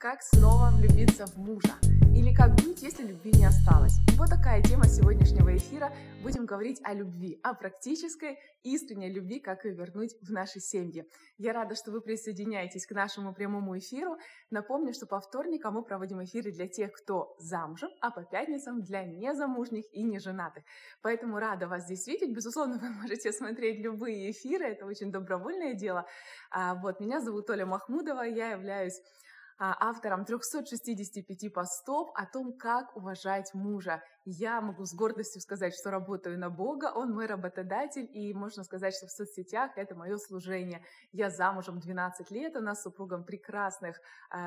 Как снова влюбиться в мужа? Или как быть, если любви не осталось? Вот такая тема сегодняшнего эфира. Будем говорить о любви, о практической, искренней любви, как ее вернуть в наши семьи. Я рада, что вы присоединяетесь к нашему прямому эфиру. Напомню, что по вторникам мы проводим эфиры для тех, кто замужем, а по пятницам для незамужних и неженатых. Поэтому рада вас здесь видеть. Безусловно, вы можете смотреть любые эфиры, это очень добровольное дело. Меня зовут Оля Махмудова, я являюсь автором 365 постов о том, как уважать мужа. Я могу с гордостью сказать, что работаю на Бога, он мой работодатель, и можно сказать, что в соцсетях это мое служение. Я замужем 12 лет, у нас с супругом прекрасных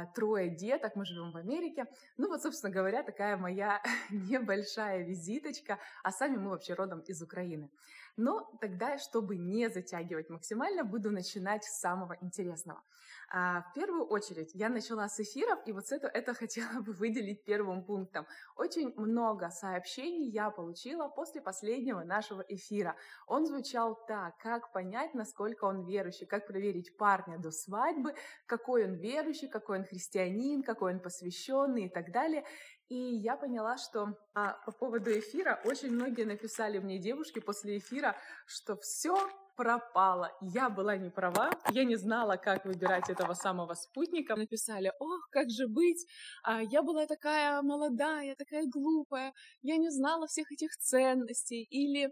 3 деток, мы живем в Америке. Собственно говоря, такая моя небольшая визиточка, а сами мы вообще родом из Украины. Но тогда, чтобы не затягивать максимально, буду начинать с самого интересного. В первую очередь я начала с эфиров, и это хотела бы выделить первым пунктом. Очень много сообщений я получила после последнего нашего эфира. Он звучал так: как понять, насколько он верующий, как проверить парня до свадьбы, какой он верующий, какой он христианин, какой он посвященный и так далее. И я поняла, что по поводу эфира очень многие написали мне, девушки, после эфира, что все пропало. Я была не права, я не знала, как выбирать этого самого спутника. Написали: ох, как же быть, я была такая молодая, такая глупая, я не знала всех этих ценностей, или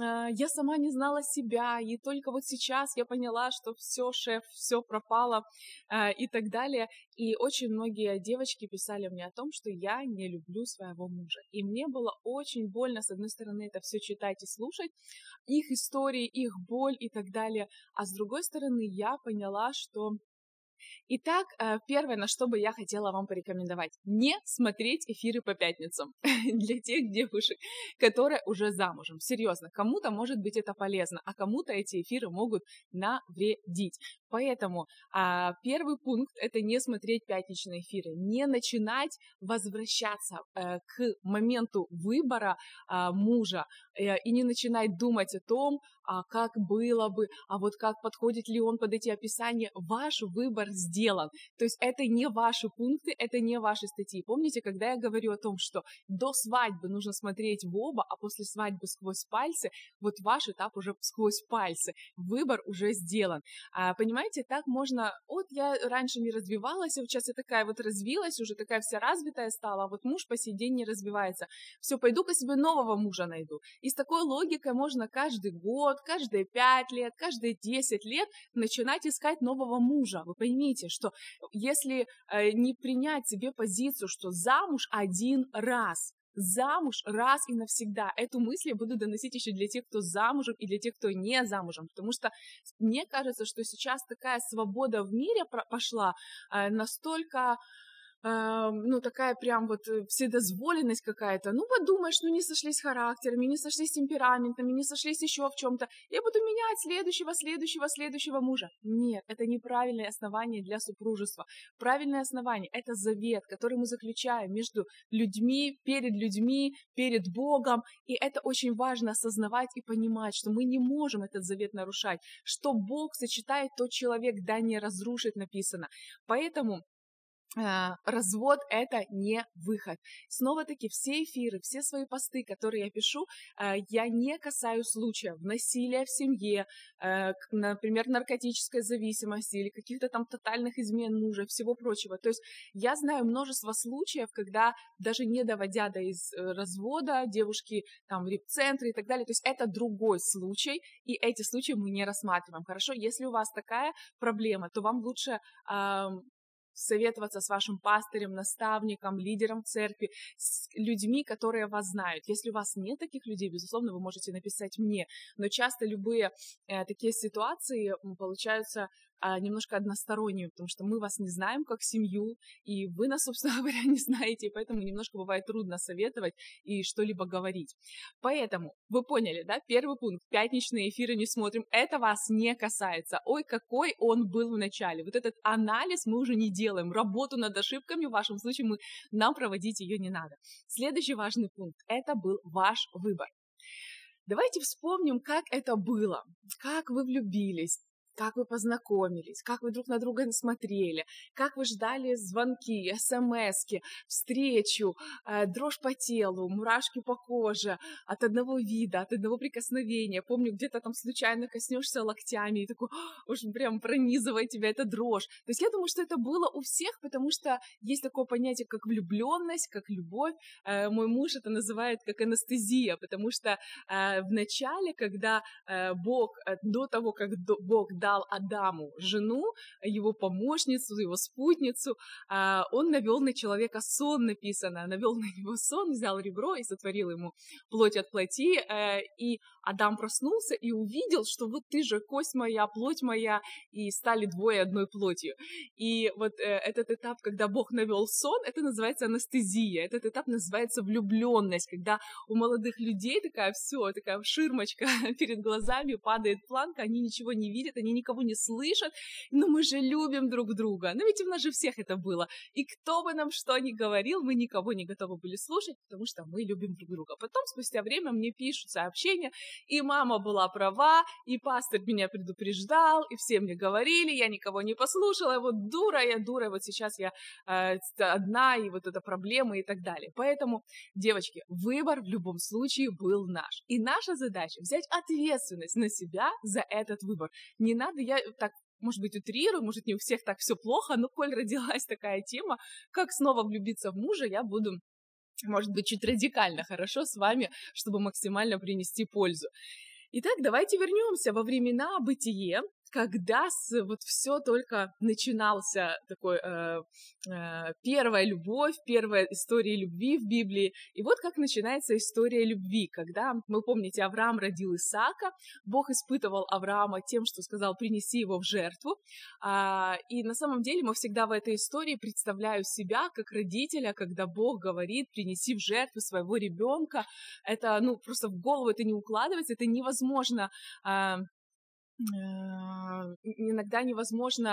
я сама не знала себя, и только вот сейчас я поняла, что все, шеф, все пропало, и так далее. И очень многие девочки писали мне о том, что я не люблю своего мужа. И мне было очень больно, с одной стороны, это все читать и слушать, их истории, их боль и так далее. А с другой стороны, я поняла, что... Итак, первое, на что бы я хотела вам порекомендовать: не смотреть эфиры по пятницам для тех девушек, которые уже замужем. Серьезно, кому-то, может быть, это полезно, а кому-то эти эфиры могут навредить. Поэтому первый пункт — это не смотреть пятничные эфиры, не начинать возвращаться к моменту выбора мужа и не начинать думать о том, как было бы, вот как подходит ли он под эти описания. Ваш выбор сделан. То есть это не ваши пункты, это не ваши статьи. Помните, когда я говорю о том, что до свадьбы нужно смотреть в оба, а после свадьбы сквозь пальцы, вот ваш этап уже сквозь пальцы. Выбор уже сделан. Понимаете, так можно... Вот я раньше не развивалась, а вот сейчас я такая вот развилась, уже такая вся развитая стала, а вот муж по сей день не развивается. Все, пойду-ка себе нового мужа найду. И с такой логикой можно каждый год, каждые 5 лет, каждые 10 лет начинать искать нового мужа. Вы поймите, что если не принять себе позицию, что замуж один раз и навсегда. Эту мысль я буду доносить еще для тех, кто замужем, и для тех, кто не замужем, потому что мне кажется, что сейчас такая свобода в мире пошла, настолько... такая прям вот вседозволенность какая-то. Подумаешь, не сошлись характерами, не сошлись темпераментами, не сошлись еще в чем-то. Я буду менять следующего мужа. Нет, это неправильное основание для супружества. Правильное основание — это завет, который мы заключаем между людьми, перед Богом. И это очень важно осознавать и понимать, что мы не можем этот завет нарушать. Что Бог сочетает, тот человек да не разрушит, написано. Поэтому развод — это не выход. Снова-таки все эфиры, все свои посты, которые я пишу, я не касаюсь случаев насилия в семье, например, наркотической зависимости или каких-то там тотальных измен мужа, всего прочего. То есть я знаю множество случаев, когда даже не доводя до развода, девушки там в реп-центре и так далее, то есть это другой случай, и эти случаи мы не рассматриваем. Хорошо, если у вас такая проблема, то вам лучше советоваться с вашим пастырем, наставником, лидером церкви, с людьми, которые вас знают. Если у вас нет таких людей, безусловно, вы можете написать мне, но часто любые такие ситуации получаются немножко односторонними, потому что мы вас не знаем как семью, и вы нас, собственно говоря, не знаете, и поэтому немножко бывает трудно советовать и что-либо говорить. Поэтому вы поняли, да? Первый пункт: пятничные эфиры не смотрим, это вас не касается. Ой, какой он был в начале. Вот этот анализ мы уже не делаем, работу над ошибками в вашем случае нам проводить ее не надо. Следующий важный пункт — это был ваш выбор. Давайте вспомним, как это было, как вы влюбились. как вы познакомились, как вы друг на друга смотрели, как вы ждали звонки, смски, встречу, дрожь по телу, мурашки по коже от одного вида, от одного прикосновения. Помню, где-то там случайно коснешься локтями и такой, уж прям пронизывает тебя эта дрожь. То есть я думаю, что это было у всех, потому что есть такое понятие, как влюбленность, как любовь. Мой муж это называет как анестезия, потому что в начале, когда Бог, до того, как Бог дал Адаму жену, его помощницу, его спутницу, он навел на человека сон, написано, навел на него сон, взял ребро и сотворил ему плоть от плоти, и Адам проснулся и увидел, что вот ты же кость моя, плоть моя, и стали двое одной плотью. И вот этот этап, когда Бог навел сон, это называется анестезия, этот этап называется влюбленность, когда у молодых людей такая ширмочка перед глазами, падает планка, они ничего не видят, они никого не слышат, но мы же любим друг друга. Но ведь у нас же всех это было. И кто бы нам что ни говорил, мы никого не готовы были слушать, потому что мы любим друг друга. Потом, спустя время, мне пишут сообщения, и мама была права, и пастор меня предупреждал, и все мне говорили, я никого не послушала, и вот дура, вот сейчас я одна, и вот эта проблема и так далее. Поэтому, девочки, выбор в любом случае был наш. И наша задача взять ответственность на себя за этот выбор. Не надо, я так, может быть, утрирую, может, не у всех так все плохо, но коль родилась такая тема, как снова влюбиться в мужа, я буду, может быть, чуть радикально хорошо с вами, чтобы максимально принести пользу. Итак, давайте вернемся во времена бытие, когда вот все только начинался, такой первая любовь, первая история любви в Библии. И вот как начинается история любви, когда, вы помните, Авраам родил Исаака, Бог испытывал Авраама тем, что сказал: принеси его в жертву. И на самом деле мы всегда в этой истории представляю себя как родителя, когда Бог говорит: принеси в жертву своего ребенка. Это, просто в голову это не укладывается, это невозможно. Иногда невозможно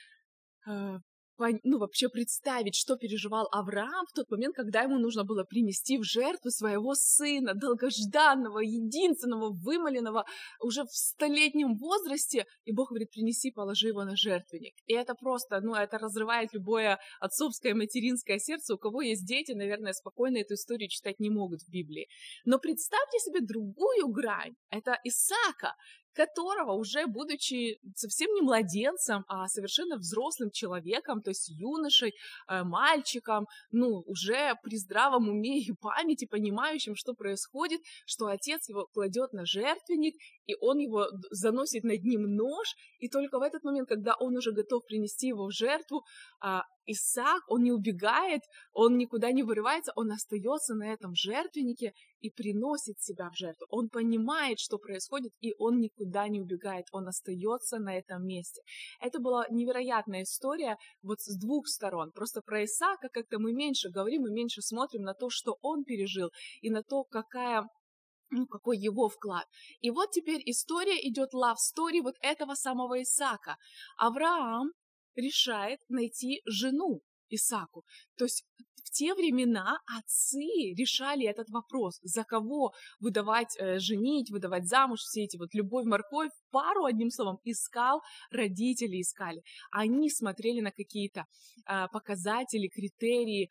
вообще представить, что переживал Авраам в тот момент, когда ему нужно было принести в жертву своего сына, долгожданного, единственного, вымоленного, уже в 100-летнем возрасте, и Бог говорит: принеси, положи его на жертвенник. И это просто, это разрывает любое отцовское, материнское сердце. У кого есть дети, наверное, спокойно эту историю читать не могут в Библии. Но представьте себе другую грань, это Исаака, которого уже, будучи совсем не младенцем, а совершенно взрослым человеком, то есть юношей, мальчиком, уже при здравом уме и памяти, понимающим, что происходит, что отец его кладет на жертвенник, и он его заносит над ним нож, и только в этот момент, когда он уже готов принести его в жертву, Исаак, он не убегает, он никуда не вырывается, он остается на этом жертвеннике и приносит себя в жертву. Он понимает, что происходит, и он никуда не убегает, он остается на этом месте. Это была невероятная история вот с двух сторон. Просто про Исаака как-то мы меньше говорим и меньше смотрим на то, что он пережил, и на то, какой его вклад. И вот теперь история идет, love story вот этого самого Исаака. Авраам решает найти жену Исааку. То есть в те времена отцы решали этот вопрос, за кого выдавать, женить, выдавать замуж, все эти вот любовь, морковь, пару, одним словом, родители искали. Они смотрели на какие-то показатели, критерии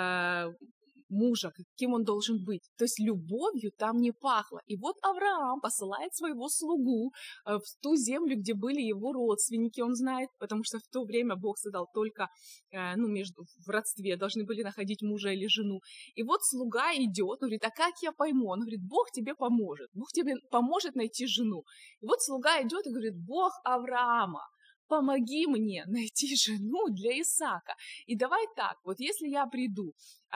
мужа, каким он должен быть. То есть любовью там не пахло. И вот Авраам посылает своего слугу в ту землю, где были его родственники, он знает, потому что в то время Бог создал только в родстве должны были находить мужа или жену. И вот слуга идет, он говорит: а как я пойму? Он говорит: Бог тебе поможет. Бог тебе поможет найти жену. И вот слуга идет и говорит: Бог Авраама, помоги мне найти жену для Исаака. И давай так, вот если я приду,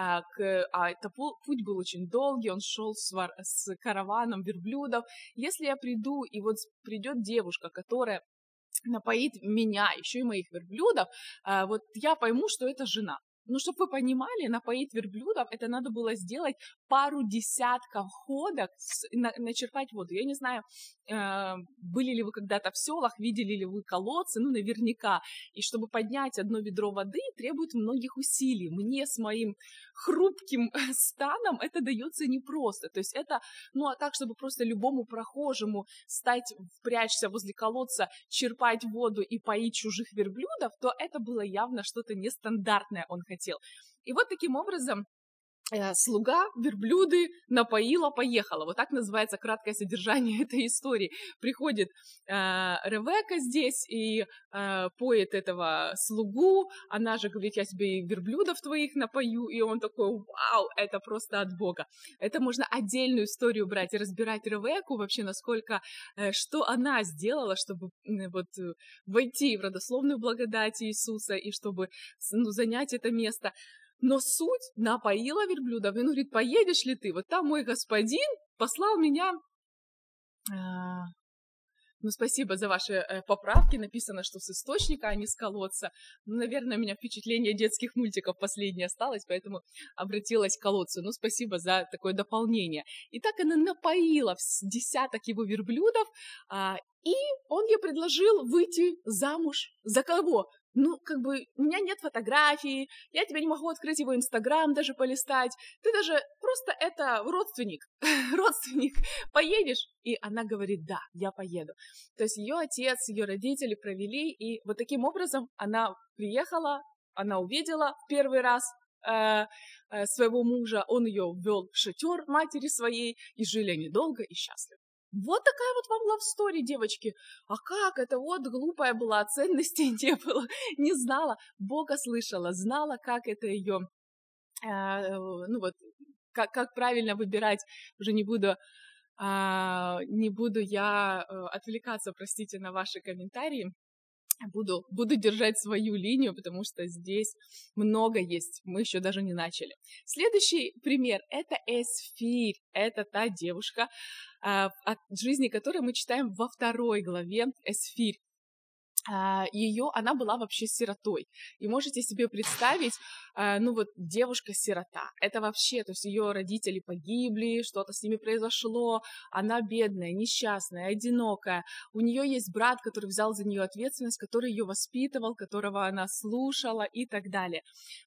путь был очень долгий, он шел с караваном верблюдов, если я приду, и вот придет девушка, которая напоит меня, еще и моих верблюдов, вот я пойму, что это жена. Ну, чтобы вы понимали, напоить верблюдов, это надо было сделать пару десятков ходок, начерпать воду. Я не знаю, были ли вы когда-то в селах, видели ли вы колодцы, ну, наверняка. И чтобы поднять одно ведро воды, требует многих усилий. Мне с моим хрупким станом это дается непросто. То есть это, ну, а так, чтобы просто любому прохожему впрячься возле колодца, черпать воду и поить чужих верблюдов, то это было явно что-то нестандартное он хотел. И вот таким образом слуга верблюды напоила, поехала. Вот так называется краткое содержание этой истории. Приходит Ревекка здесь и поет этого слугу. Она же говорит: я тебе и верблюдов твоих напою. И он такой: вау, это просто от Бога. Это можно отдельную историю брать и разбирать Ревекку вообще, насколько, что она сделала, чтобы вот войти в родословную благодать Иисуса и чтобы занять это место. Но суть напоила верблюдов. И он говорит: поедешь ли ты? Вот там мой господин послал меня... Ну, спасибо за ваши поправки. Написано, что с источника, а не с колодца. Ну, наверное, у меня впечатление детских мультиков последнее осталось, поэтому обратилась к колодцу. Ну, спасибо за такое дополнение. И так она напоила десяток его верблюдов, и он ей предложил выйти замуж. За кого? Ну, как бы, у меня нет фотографии, я тебе не могу открыть его Инстаграм даже полистать, ты даже просто это родственник, родственник, поедешь? И она говорит: да, я поеду. То есть ее отец, ее родители провели, и вот таким образом она приехала, она увидела в первый раз своего мужа, он ее ввел в шатер матери своей, и жили они долго и счастливо. Вот такая вот вам love story, девочки. А как это? Вот глупая была, ценностей не было, не знала. Бога слышала, знала, как это ее, ну вот, как правильно выбирать. Уже не буду я отвлекаться, простите, на ваши комментарии. Буду держать свою линию, потому что здесь много есть, мы еще даже не начали. Следующий пример — это Эсфирь, это та девушка, от жизни которой мы читаем во 2 главе Эсфирь. Она была вообще сиротой. И можете себе представить, ну вот девушка-сирота, это вообще, то есть ее родители погибли, что-то с ними произошло, она бедная, несчастная, одинокая, у нее есть брат, который взял за нее ответственность, который ее воспитывал, которого она слушала и так далее.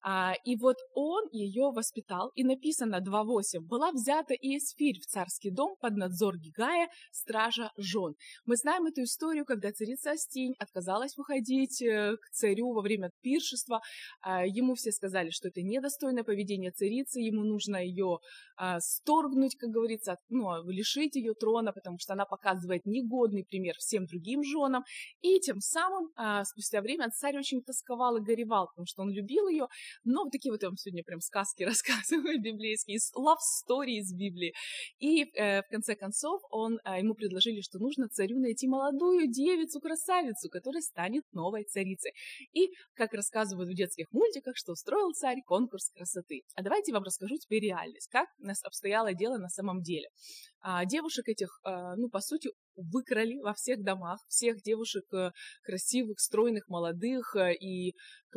И вот он ее воспитал, и написано 2:8: была взята и Эсфирь в царский дом под надзор Гигая, стража жен. Мы знаем эту историю, когда царица Астинь отказалась выходить к царю во время пиршества. Ему все сказали, что это недостойное поведение царицы, ему нужно ее сторгнуть, как говорится, лишить ее трона, потому что она показывает негодный пример всем другим женам. И тем самым спустя время царь очень тосковал и горевал, потому что он любил ее. Но вот такие вот я вам сегодня прям сказки рассказываю, библейские, love story из Библии. И в конце концов ему предложили, что нужно царю найти молодую девицу, красавицу, которая станет новой царицей. И, как рассказывают в детских мультиках, что устроил царь конкурс красоты. А давайте я вам расскажу теперь реальность, как у нас обстояло дело на самом деле. Девушек этих, по сути, выкрали во всех домах, всех девушек красивых, стройных, молодых, и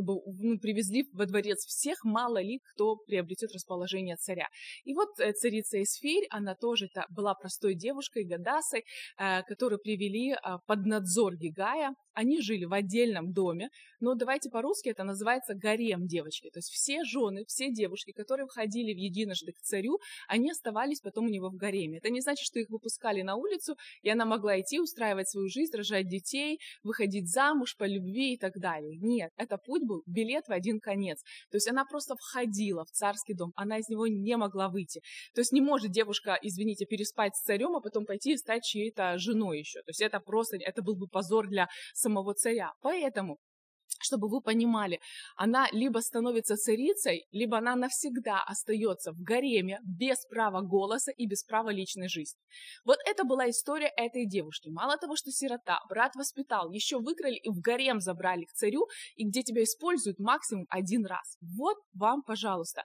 привезли во дворец всех, мало ли кто приобретет расположение царя. И вот царица Эсфирь, она тоже была простой девушкой, гадасой, которую привели под надзор Гигая. Они жили в отдельном доме, но давайте по-русски это называется гарем девочки. То есть все жены, все девушки, которые входили в единожды к царю, они оставались потом у него в гареме. Это не значит, что их выпускали на улицу, и она могла идти, устраивать свою жизнь, рожать детей, выходить замуж по любви и так далее. Нет, это путь был билет в один конец. То есть она просто входила в царский дом, она из него не могла выйти. То есть не может девушка, извините, переспать с царем, а потом пойти и стать чьей-то женой еще. То есть это был бы позор для самого царя. Поэтому, чтобы вы понимали, она либо становится царицей, либо она навсегда остается в гареме без права голоса и без права личной жизни. Вот это была история этой девушки. Мало того, что сирота, брат воспитал, еще выкрали и в гарем забрали к царю, и где тебя используют максимум 1 раз. Вот вам, пожалуйста.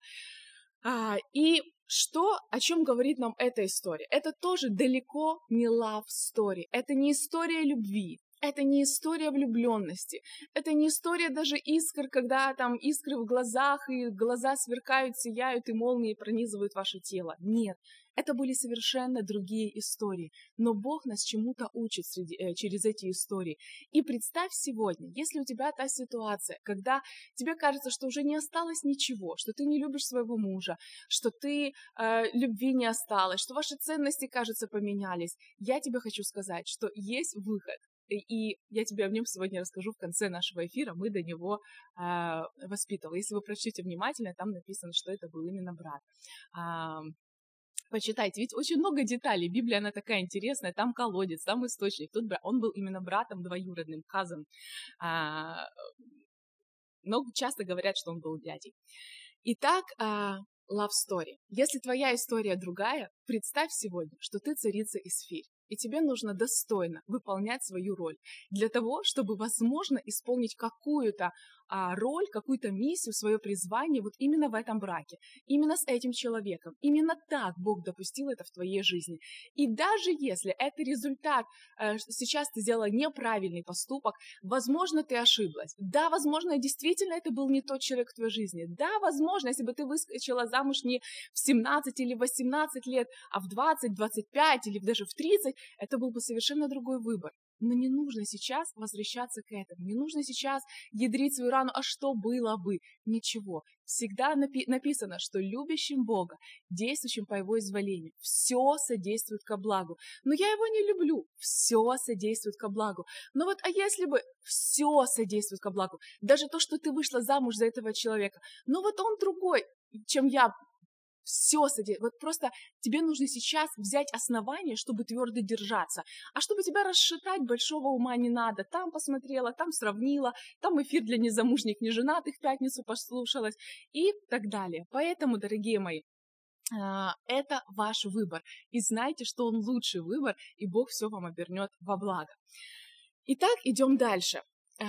И о чем говорит нам эта история? Это тоже далеко не love story, это не история любви. Это не история влюбленности, это не история даже искр, когда там искры в глазах, и глаза сверкают, сияют, и молнии пронизывают ваше тело. Нет, это были совершенно другие истории. Но Бог нас чему-то учит через эти истории. И представь сегодня, если у тебя та ситуация, когда тебе кажется, что уже не осталось ничего, что ты не любишь своего мужа, что ты любви не осталось, что ваши ценности, кажется, поменялись. Я тебе хочу сказать, что есть выход. И я тебе о нем сегодня расскажу в конце нашего эфира, мы до него воспитывали. Если вы прочтете внимательно, там написано, что это был именно брат. Почитайте, ведь очень много деталей. Библия, она такая интересная, там колодец, там источник. Тут он был именно братом двоюродным, cousin. Но часто говорят, что он был дядей. Итак, love story. Если твоя история другая, представь сегодня, что ты царица Исфирь. И тебе нужно достойно выполнять свою роль для того, чтобы, возможно, исполнить какую-то роль, какую-то миссию, свое призвание вот именно в этом браке, именно с этим человеком. Именно так Бог допустил это в твоей жизни. И даже если это результат, сейчас ты сделала неправильный поступок, возможно, ты ошиблась. Да, возможно, действительно это был не тот человек в твоей жизни. Да, возможно, если бы ты выскочила замуж не в 17 или 18 лет, а в 20, 25 или даже в 30, это был бы совершенно другой выбор. Но не нужно сейчас возвращаться к этому, не нужно сейчас ядрить свою рану, а что было бы? Ничего. Всегда написано, что любящим Бога, действующим по Его изволению, все содействует ко благу. Но я его не люблю, все содействует ко благу. Но вот, а если бы все содействует ко благу, даже то, что ты вышла замуж за этого человека, но вот он другой, чем я, все содействует. Вот просто тебе нужно сейчас взять основание, чтобы твердо держаться. А чтобы тебя расшатать, большого ума не надо. Там посмотрела, там сравнила, там эфир для незамужних, неженатых в пятницу послушалась и так далее. Поэтому, дорогие мои, это ваш выбор. И знайте, что он лучший выбор, и Бог все вам обернет во благо. Итак, идем дальше.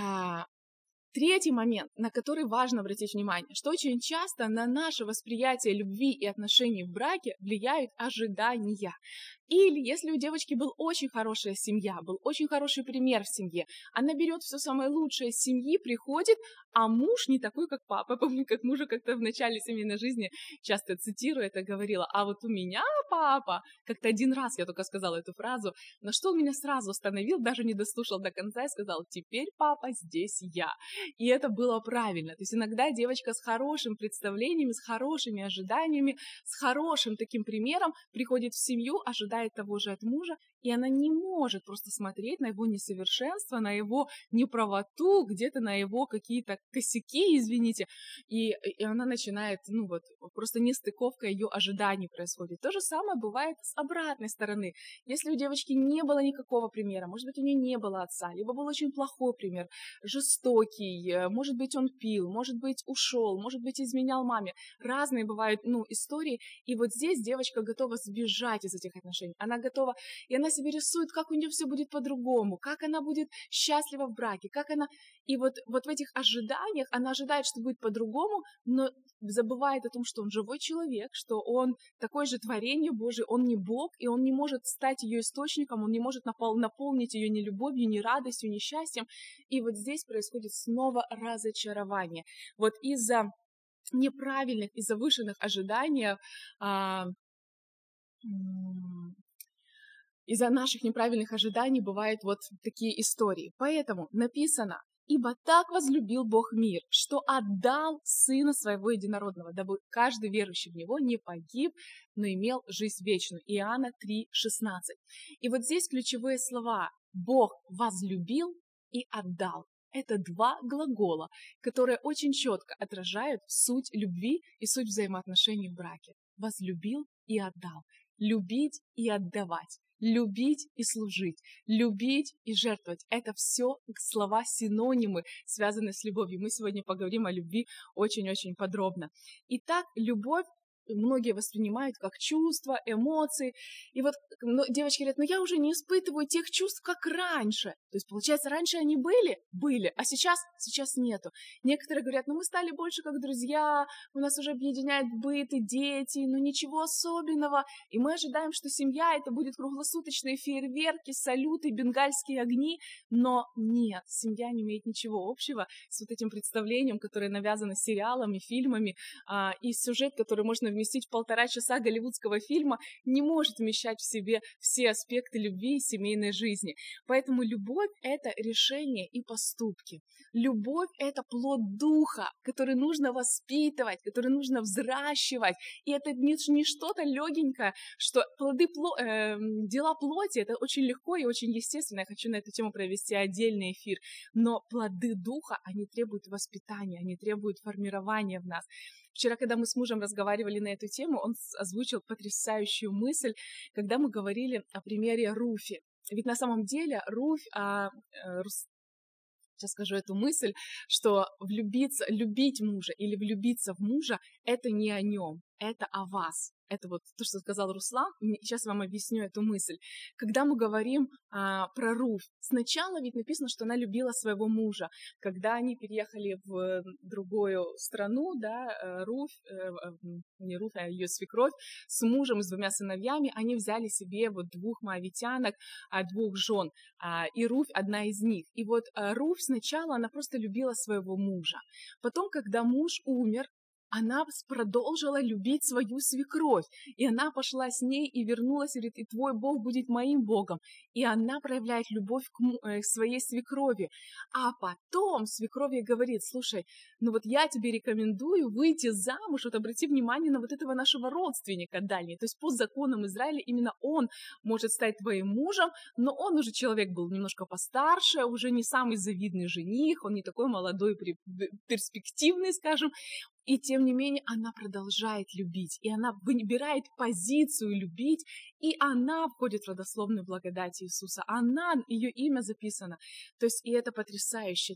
Третий момент, на который важно обратить внимание, что очень часто на наше восприятие любви и отношений в браке влияют ожидания. Или если у девочки была очень хорошая семья, был очень хороший пример в семье, она берет все самое лучшее из семьи, приходит, а муж не такой, как папа. Помню, как мужа как-то в начале семейной жизни, часто цитирую это, говорила, а вот у меня папа, как-то один раз я только сказала эту фразу, на что он меня сразу остановил, даже не дослушал до конца и сказал, теперь папа, здесь я. И это было правильно. То есть иногда девочка с хорошим представлением, с хорошими ожиданиями, с хорошим таким примером приходит в семью, ожидая того же от мужа, и она не может просто смотреть на его несовершенство, на его неправоту, где-то на его какие-то косяки, извините, и она начинает, просто нестыковка ее ожиданий происходит. То же самое бывает с обратной стороны. Если у девочки не было никакого примера, может быть, у нее не было отца, либо был очень плохой пример, жестокий, может быть, он пил, может быть, ушел, может быть, изменял маме. Разные бывают, истории, и вот здесь девочка готова сбежать из этих отношений. Она готова, и она себе рисует, как у нее все будет по-другому, как она будет счастлива в браке, как она... И вот в этих ожиданиях она ожидает, что будет по-другому, но забывает о том, что он живой человек, что он такое же творение Божие, он не Бог, и он не может стать ее источником, он не может наполнить ее ни любовью, ни радостью, ни счастьем. И вот здесь происходит снова разочарование. Вот из-за неправильных и завышенных ожиданий, из-за наших неправильных ожиданий бывают вот такие истории. Поэтому написано, «Ибо так возлюбил Бог мир, что отдал Сына Своего Единородного, дабы каждый верующий в Него не погиб, но имел жизнь вечную». Иоанна 3,16. И вот здесь ключевые слова «Бог возлюбил» и «отдал». Это два глагола, которые очень четко отражают суть любви и суть взаимоотношений в браке. Возлюбил и отдал. Любить и отдавать. Любить и служить, любить и жертвовать. Это все слова, синонимы, связанные с любовью. Мы сегодня поговорим о любви очень-очень подробно. Итак, любовь многие воспринимают как чувства, эмоции. И вот девочки говорят, я уже не испытываю тех чувств, как раньше. То есть, получается, раньше они были, а сейчас нету. Некоторые говорят, мы стали больше как друзья, у нас уже объединяет быт и дети, ничего особенного. И мы ожидаем, что семья это будет круглосуточные фейерверки, салюты, бенгальские огни. Но нет, семья не имеет ничего общего с вот этим представлением, которое навязано сериалами, фильмами, и сюжет, который можно вместить в 1,5 часа голливудского фильма, не может вмещать в себе все аспекты любви и семейной жизни. Поэтому любовь — это решение и поступки. Любовь — это плод духа, который нужно воспитывать, который нужно взращивать. И это не что-то легенькое, что дела плоти — это очень легко и очень естественно. Я хочу на эту тему провести отдельный эфир. Но плоды духа, они требуют воспитания, они требуют формирования в нас. Вчера, когда мы с мужем разговаривали на эту тему, он озвучил потрясающую мысль, когда мы говорили о примере Руфи. Ведь на самом деле Руфь, сейчас скажу эту мысль, что любить мужа или влюбиться в мужа — это не о нем, это о вас. Это вот то, что сказал Руслан. Сейчас вам объясню эту мысль. Когда мы говорим про Руфь, сначала ведь написано, что она любила своего мужа. Когда они переехали в другую страну, да, не Руфь, а ее свекровь, с мужем и с 2 сыновьями, они взяли себе вот 2 моавитянок, 2 жен, и Руфь одна из них. И вот Руфь сначала, она просто любила своего мужа. Потом, когда муж умер, она продолжила любить свою свекровь, и она пошла с ней и вернулась, и говорит, и твой Бог будет моим Богом. И она проявляет любовь к своей свекрови. А потом свекровь ей говорит, слушай, я тебе рекомендую выйти замуж, обрати внимание на вот этого нашего родственника дальнего. То есть по законам Израиля именно он может стать твоим мужем, но он уже человек был немножко постарше, уже не самый завидный жених, он не такой молодой, перспективный, скажем. И тем не менее она продолжает любить, и она выбирает позицию любить, и она входит в родословную благодать Иисуса, ее имя записано. То есть и это потрясающе,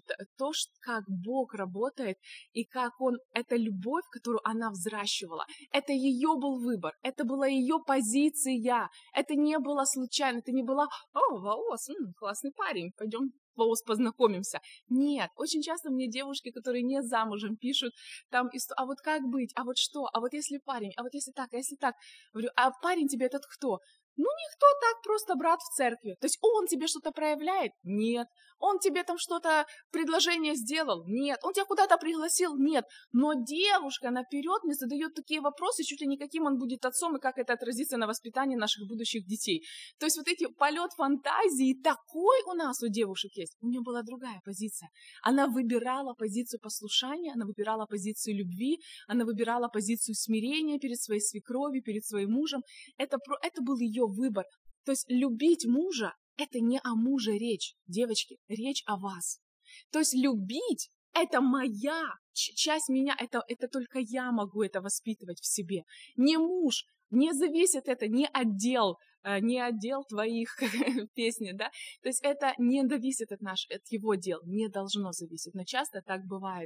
как Бог работает, и как это любовь, которую она взращивала, это ее был выбор, это была ее позиция, это не было случайно, это не было, Ваос, классный парень, пойдем Ваос познакомимся. Нет, очень часто мне девушки, которые не замужем, пишут там, а вот как быть, а вот что, а вот если парень, а вот если так, а если так. Говорю, а парень тебе этот кто? Никто, так, просто брат в церкви. То есть он тебе что-то проявляет? Нет. Он тебе там что-то, предложение сделал? Нет. Он тебя куда-то пригласил? Нет. Но девушка наперед мне задает такие вопросы, чуть ли не каким он будет отцом, и как это отразится на воспитании наших будущих детей. То есть вот эти полет фантазии, такой у нас у девушек есть. У нее была другая позиция. Она выбирала позицию послушания, она выбирала позицию любви, она выбирала позицию смирения перед своей свекровью, перед своим мужем. Это был ее выбор. То есть любить мужа — это не о муже речь, девочки, речь о вас. То есть любить — это моя часть меня, это только я могу это воспитывать в себе. Не муж, не зависит это, не отдел твоих песни, да. То есть это не зависит от его дел, не должно зависеть, но часто так бывает.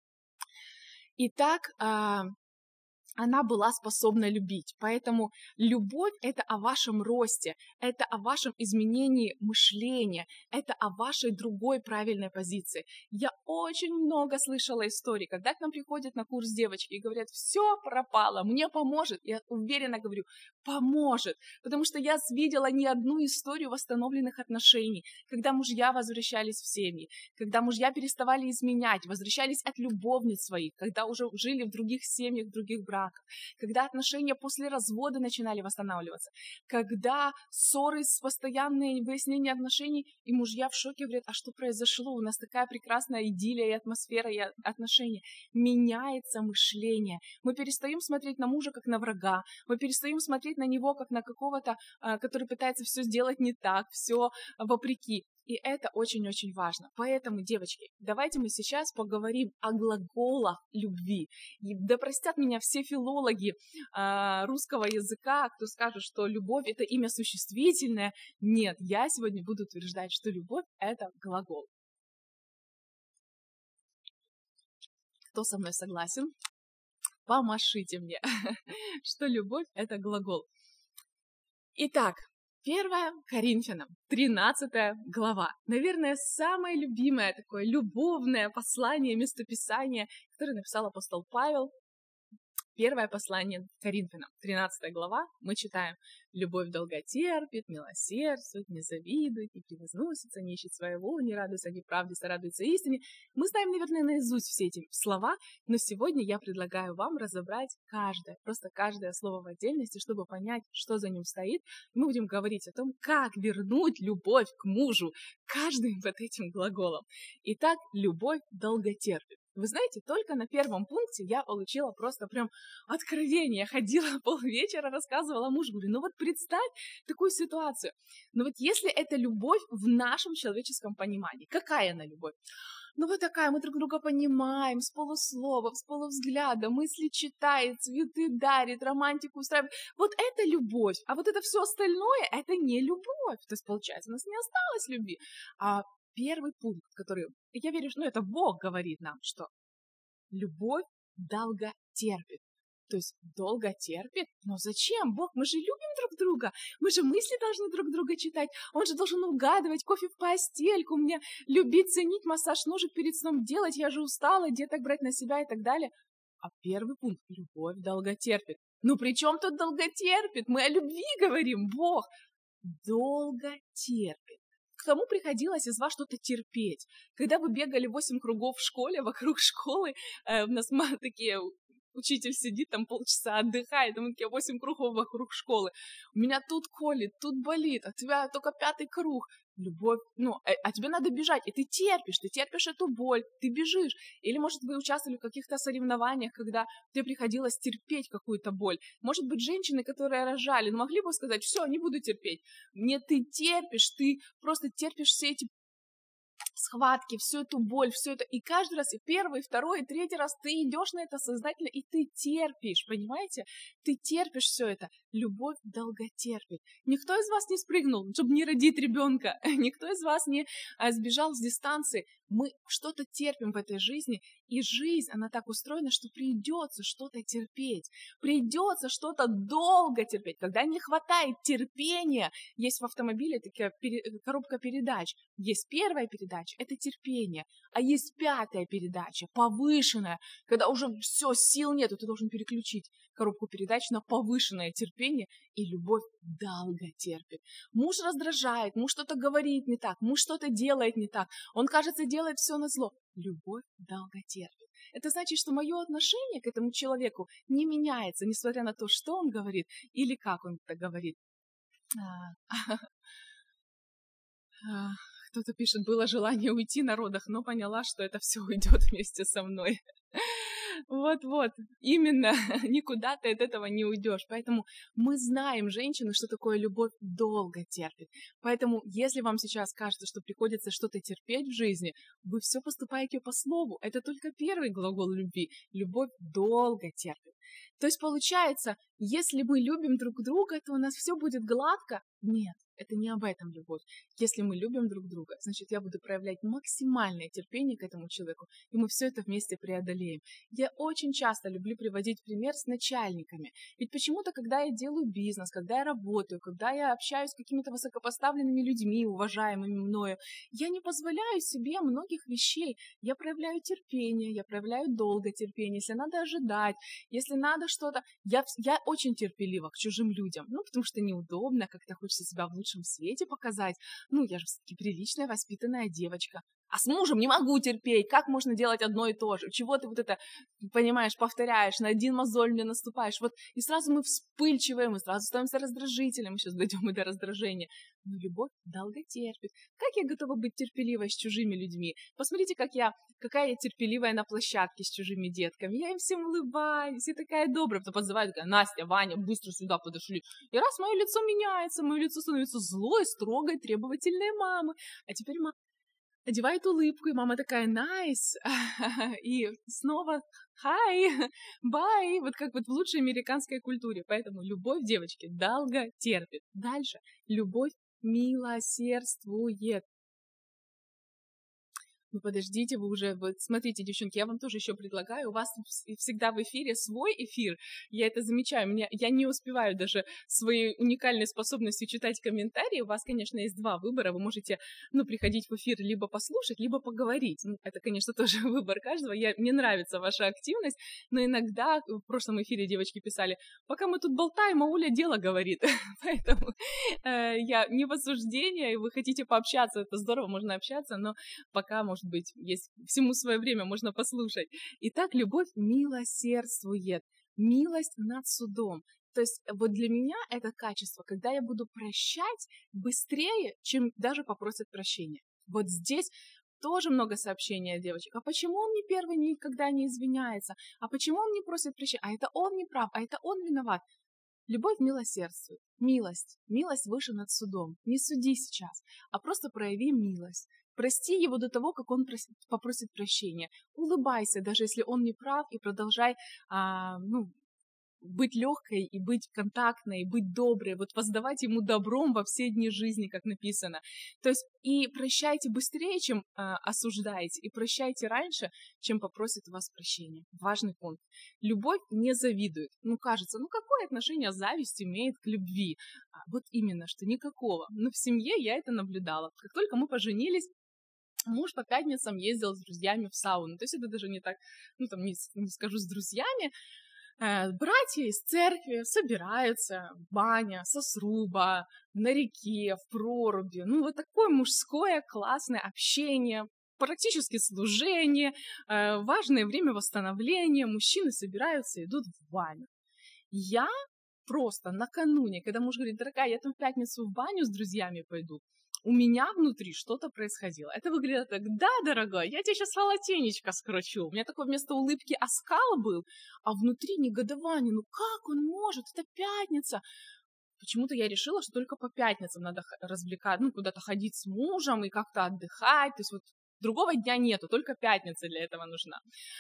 Итак, она была способна любить. Поэтому любовь — это о вашем росте, это о вашем изменении мышления, это о вашей другой правильной позиции. Я очень много слышала историй, когда к нам приходят на курс девочки и говорят, все пропало, мне поможет. Я уверенно говорю, поможет, потому что я видела не одну историю восстановленных отношений, когда мужья возвращались в семьи, когда мужья переставали изменять, возвращались от любовниц своих, когда уже жили в других семьях, в других браках, когда отношения после развода начинали восстанавливаться, когда ссоры с постоянные выяснения отношений, и мужья в шоке говорят, а что произошло? У нас такая прекрасная идиллия и атмосфера, и отношения. Меняется мышление. Мы перестаем смотреть на мужа как на врага, мы перестаем смотреть на него как на какого-то, который пытается все сделать не так, все вопреки. И это очень-очень важно. Поэтому, девочки, давайте мы сейчас поговорим о глаголах любви. И да простят меня все филологи русского языка, кто скажет, что любовь — это имя существительное. Нет, я сегодня буду утверждать, что любовь — это глагол. Кто со мной согласен? помашите мне, что любовь — это глагол. Итак, 1 Коринфянам, 13 глава. Наверное, самое любимое такое любовное послание, местописание, которое написал апостол Павел. Первое послание Коринфянам, 13 глава, мы читаем: «Любовь долготерпит, милосердствует, не завидует, не превозносится, не ищет своего, не радуется неправде, сорадуется истине». Мы знаем, наверное, наизусть все эти слова, но сегодня я предлагаю вам разобрать просто каждое слово в отдельности, чтобы понять, что за ним стоит. Мы будем говорить о том, как вернуть любовь к мужу каждым вот этим глаголом. Итак, любовь долготерпит. Вы знаете, только на первом пункте я получила просто прям откровение. Я ходила полвечера, рассказывала мужу, говорю, ну вот представь такую ситуацию. Но вот если это любовь в нашем человеческом понимании, какая она любовь? Ну вот такая, мы друг друга понимаем, с полуслова, с полувзгляда, мысли читает, цветы дарит, романтику устраивает. Вот это любовь, а вот это все остальное, это не любовь. То есть, получается, у нас не осталось любви. А первый пункт, который, я верю, что это Бог говорит нам, что любовь долго терпит. То есть долго терпит? Но зачем? Бог, мы же любим друг друга, мы же мысли должны друг друга читать, он же должен угадывать, кофе в постельку, мне любить, ценить, массаж ножек перед сном делать, я же устала, деток брать на себя и так далее. А первый пункт — любовь долго терпит. Ну при чем тут долго терпит? Мы о любви говорим, Бог долго терпит. Кому приходилось из вас что-то терпеть? Когда вы бегали 8 кругов в школе, вокруг школы, у нас такие... Учитель сидит там полчаса, отдыхает, ему такие 8 кругов вокруг школы. У меня тут колет, тут болит, а тебя только 5-й круг. Любовь, а тебе надо бежать, и ты терпишь эту боль, ты бежишь. Или, может, вы участвовали в каких-то соревнованиях, когда тебе приходилось терпеть какую-то боль. Может быть, женщины, которые рожали, могли бы сказать, все, не буду терпеть. Нет, ты терпишь, ты просто терпишь все эти схватки, всю эту боль, все это, и каждый раз, и первый, и второй, и третий раз ты идешь на это сознательно, и ты терпишь, понимаете? Ты терпишь все это. Любовь долго терпит. Никто из вас не спрыгнул, чтобы не родить ребенка, никто из вас не сбежал с дистанции. Мы что-то терпим в этой жизни, и жизнь, она так устроена, что придется что-то терпеть, придется что-то долго терпеть. Когда не хватает терпения, есть в автомобиле такая коробка передач, есть первая передача, это терпение, а есть 5-я передача, повышенная, когда уже все, сил нет, ты должен переключить коробку передач на повышенное терпение, и любовь долго терпит. Муж раздражает, муж что-то говорит не так, муж что-то делает не так, он, кажется, делает все назло. Любовь долго терпит. Это значит, что мое отношение к этому человеку не меняется, несмотря на то, что он говорит или как он это говорит. Кто-то пишет, было желание уйти на родах, но поняла, что это все уйдет вместе со мной. Вот, именно, никуда ты от этого не уйдешь. Поэтому мы знаем, женщины, что такое любовь долго терпит. Поэтому, если вам сейчас кажется, что приходится что-то терпеть в жизни, вы все поступаете по слову. Это только первый глагол любви. Любовь долго терпит. То есть, получается, если мы любим друг друга, то у нас все будет гладко? Нет. Это не об этом любовь. Если мы любим друг друга, значит, я буду проявлять максимальное терпение к этому человеку, и мы все это вместе преодолеем. Я очень часто люблю приводить пример с начальниками. Ведь почему-то, когда я делаю бизнес, когда я работаю, когда я общаюсь с какими-то высокопоставленными людьми, уважаемыми мною, я не позволяю себе многих вещей. Я проявляю терпение, я проявляю долго терпение, если надо ожидать, если надо что-то. Я очень терпелива к чужим людям, потому что неудобно, как-то хочется себя в лучшем свете показать. Я же все-таки приличная, воспитанная девочка. А с мужем не могу терпеть. Как можно делать одно и то же? Чего ты вот это, понимаешь, повторяешь, на один мозоль мне наступаешь? Вот, и сразу мы вспыльчиваем, мы сразу становимся раздражителем. Мы сейчас дойдем и до раздражения. Но любовь долго терпит. Как я готова быть терпеливой с чужими людьми? Посмотрите, какая я терпеливая на площадке с чужими детками. Я им всем улыбаюсь, и такая добрая. Потом подзывают, такая, Настя, Ваня, быстро сюда подошли. И раз мое лицо меняется, мое лицо становится злой, строгой, требовательной мамы. А теперь мама одевает улыбку, и мама такая, найс, и снова хай, бай, вот как вот в лучшей американской культуре. Поэтому любовь, девочки, долго терпит. Дальше. Любовь милосердствует. Ну, подождите, вы уже, вот смотрите, девчонки, я вам тоже еще предлагаю, у вас всегда в эфире свой эфир, я это замечаю, я не успеваю даже своей уникальной способностью читать комментарии, у вас, конечно, есть два выбора, вы можете, ну, приходить в эфир либо послушать, либо поговорить, ну, это, конечно, тоже выбор каждого, мне нравится ваша активность, но иногда, в прошлом эфире девочки писали, пока мы тут болтаем, а Оля дело говорит, поэтому я не в осуждении, вы хотите пообщаться, это здорово, можно общаться, но пока, может быть, есть всему свое время, можно послушать. Итак, любовь милосердствует, милость над судом. То есть вот для меня это качество, когда я буду прощать быстрее, чем даже попросят прощения. Вот здесь тоже много сообщений от девочек. А почему он не первый никогда не извиняется? А почему он не просит прощения? А это он не прав, а это он виноват. Любовь милосердствует. Милость. Милость выше над судом. Не суди сейчас, а просто прояви милость. Прости его до того, как он попросит прощения. Улыбайся, даже если он не прав, и продолжай быть легкой и быть контактной, и быть доброй, вот воздавать ему добром во все дни жизни, как написано. То есть и прощайте быстрее, чем осуждаете, и прощайте раньше, чем попросит у вас прощения. Важный пункт. Любовь не завидует. Ну, кажется, какое отношение зависть имеет к любви? Вот именно, что никакого. Но в семье я это наблюдала. Как только мы поженились, муж по пятницам ездил с друзьями в сауну. То есть это даже не так, не скажу с друзьями, братья из церкви собираются, баня, сосруба, на реке, в проруби. Ну, вот такое мужское классное общение, практически служение, важное время восстановления. Мужчины собираются и идут в баню. Я просто накануне, когда муж говорит, дорогая, я там в пятницу в баню с друзьями пойду, у меня внутри что-то происходило. Это выглядело так, да, дорогой, я тебе сейчас полотенечко скручу. У меня такой вместо улыбки оскал был, а внутри негодование. Ну как он может? Это пятница. Почему-то я решила, что только по пятницам надо развлекать, куда-то ходить с мужем и как-то отдыхать. То есть вот другого дня нету, только пятница для этого нужна.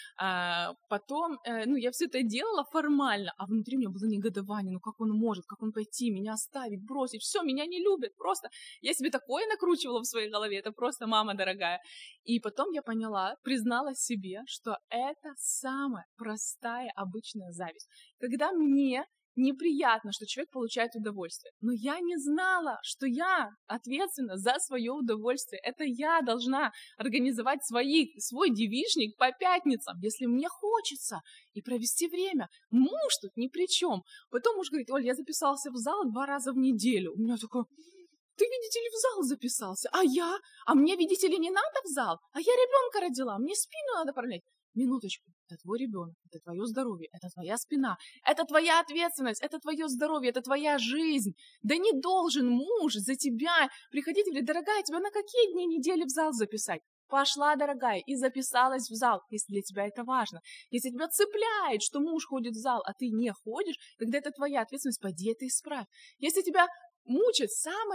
Потом, я все это делала формально, а внутри у меня было негодование, как он может, как он пойти, меня оставить, бросить, все, меня не любят, просто. Я себе такое накручивала в своей голове, это просто мама дорогая. И потом я поняла, призналась себе, что это самая простая обычная зависть. Когда мне неприятно, что человек получает удовольствие. Но я не знала, что я ответственна за свое удовольствие. Это я должна организовать свой девичник по пятницам, если мне хочется, и провести время. Муж тут ни при чем. Потом муж говорит, Оль, я записался в зал 2 раза в неделю. У меня такое, ты, видите ли, в зал записался, а я? А мне, видите ли, не надо в зал? А я ребенка родила, мне спину надо продлять. Минуточку, это твой ребенок, это твое здоровье, это твоя спина, это твоя ответственность, это твое здоровье, это твоя жизнь. Да не должен муж за тебя приходить и говорить, дорогая, тебя на какие дни недели в зал записать? Пошла, дорогая, и записалась в зал, если для тебя это важно. Если тебя цепляет, что муж ходит в зал, а ты не ходишь, тогда это твоя ответственность, пойди это исправь. Если тебя мучает,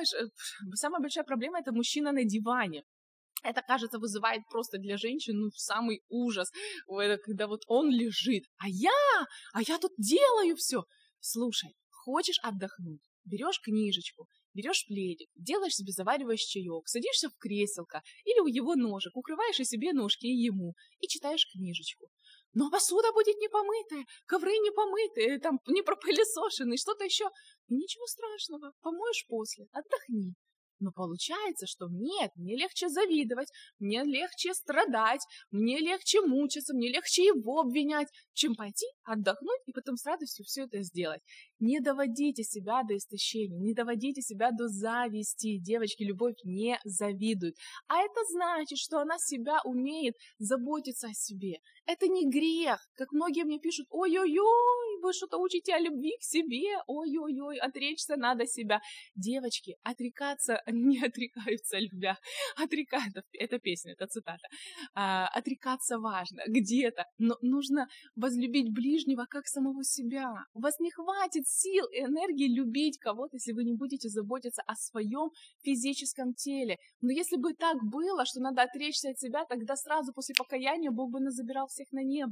самая большая проблема – это мужчина на диване. Это, кажется, вызывает просто для женщин самый ужас, когда вот он лежит, а я тут делаю все. Слушай, хочешь отдохнуть, берешь книжечку, берешь пледик, делаешь себе, завариваешь чаек, садишься в креселко или у его ножек, укрываешь и себе ножки, и ему, и читаешь книжечку. Но посуда будет не помытая, ковры не помытые, там не пропылесошенные, что-то еще. Ничего страшного, помоешь после, отдохни. Но получается, что нет, мне легче завидовать, мне легче страдать, мне легче мучиться, мне легче его обвинять, чем пойти, отдохнуть и потом с радостью все это сделать. Не доводите себя до истощения, не доводите себя до зависти. Девочки, любовь не завидует. А это значит, что она себя умеет заботиться о себе. Это не грех, как многие мне пишут, ой-ой-ой, вы что-то учите о любви к себе, ой-ой-ой, отречься надо себя. Девочки, отрекаться не отрекаются, любя. Отрекаться, это песня, это цитата. Отрекаться важно где-то, но нужно возлюбить ближнего как самого себя. У вас не хватит сил и энергии любить кого-то, если вы не будете заботиться о своем физическом теле. Но если бы так было, что надо отречься от себя, тогда сразу после покаяния Бог бы нас забирал всех на небо.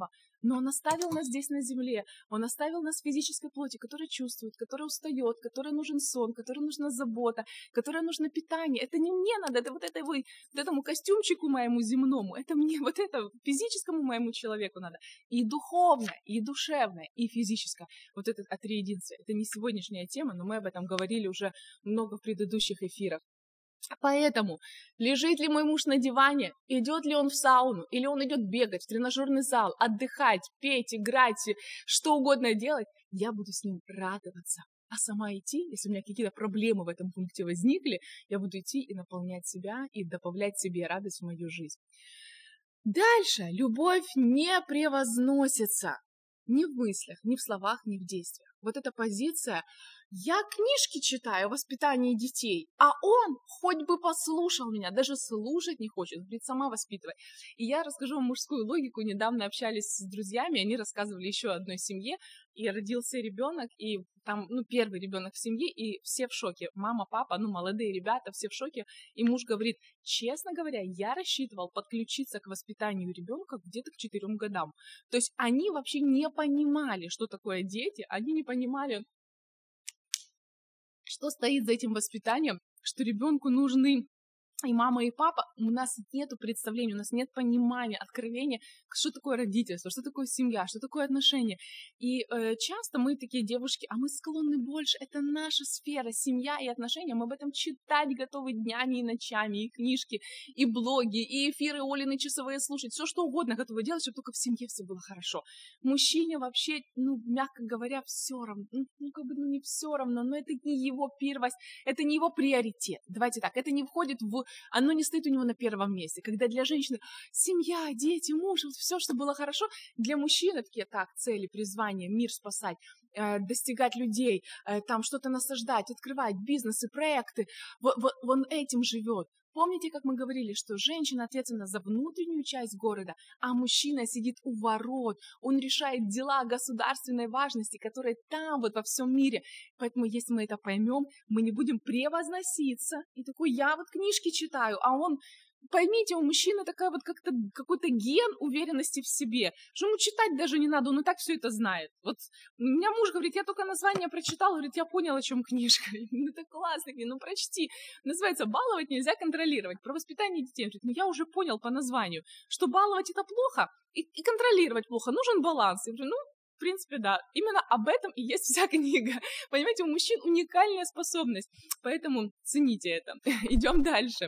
но Он оставил нас здесь на земле, Он оставил нас в физической плоти, которая чувствует, которая устает, которой нужен сон, которой нужна забота, которой нужно питание. Это не мне надо, это вот этому костюмчику моему земному, это мне вот это физическому моему человеку надо. И духовное, и душевное, и физическое. Вот это триединство. Это не сегодняшняя тема, но мы об этом говорили уже много в предыдущих эфирах. Поэтому, лежит ли мой муж на диване, идет ли он в сауну, или он идет бегать в тренажерный зал, отдыхать, петь, играть, что угодно делать, я буду с ним радоваться. А сама идти, если у меня какие-то проблемы в этом пункте возникли, я буду идти и наполнять себя, и добавлять себе радость в мою жизнь. Дальше любовь не превозносится ни в мыслях, ни в словах, ни в действиях. Вот эта позиция: я книжки читаю о воспитании детей, а он хоть бы послушал меня, даже слушать не хочет, говорит, сама воспитывай. И я расскажу вам мужскую логику. Недавно общались с друзьями, они рассказывали еще о одной семье, и родился ребенок, и там, первый ребенок в семье, и все в шоке. Мама, папа, молодые ребята, все в шоке. И муж говорит: честно говоря, я рассчитывал подключиться к воспитанию ребенка где-то к 4 годам. То есть они вообще не понимали, что такое дети, они не понимали, что стоит за этим воспитанием, что ребенку нужны и мама, и папа. У нас нет представления, у нас нет понимания, откровения, что такое родительство, что такое семья, что такое отношения. И часто мы такие девушки, а мы склонны больше, это наша сфера, семья и отношения, мы об этом читать готовы днями и ночами, и книжки, и блоги, и эфиры Олины часовые слушать, все что угодно готовы делать, чтобы только в семье все было хорошо. Мужчине вообще, мягко говоря, все равно, не все равно, но это не его первость, это не его приоритет. Давайте так, это не входит оно не стоит у него на первом месте. Когда для женщины семья, дети, муж, все, что было хорошо, для мужчины такие, цели, призвания, мир спасать, достигать людей, там что-то насаждать, открывать бизнесы, проекты. Он этим живет. Помните, как мы говорили, что женщина ответственна за внутреннюю часть города, а мужчина сидит у ворот, он решает дела государственной важности, которые там во всем мире. Поэтому, если мы это поймем, мы не будем превозноситься. И такой, я книжки читаю, а он... Поймите, у мужчины такая как-то какой-то ген уверенности в себе, что ему читать даже не надо, он и так все это знает. У меня муж говорит, я только название прочитал, говорит, я понял, о чем книжка. Это классно, прочти. Называется «Баловать нельзя контролировать». Про воспитание детей. Он говорит, я уже понял по названию, что баловать это плохо и контролировать плохо, нужен баланс. Я говорю, в принципе, да, именно об этом и есть вся книга. Понимаете, у мужчин уникальная способность, поэтому цените это. Идем дальше.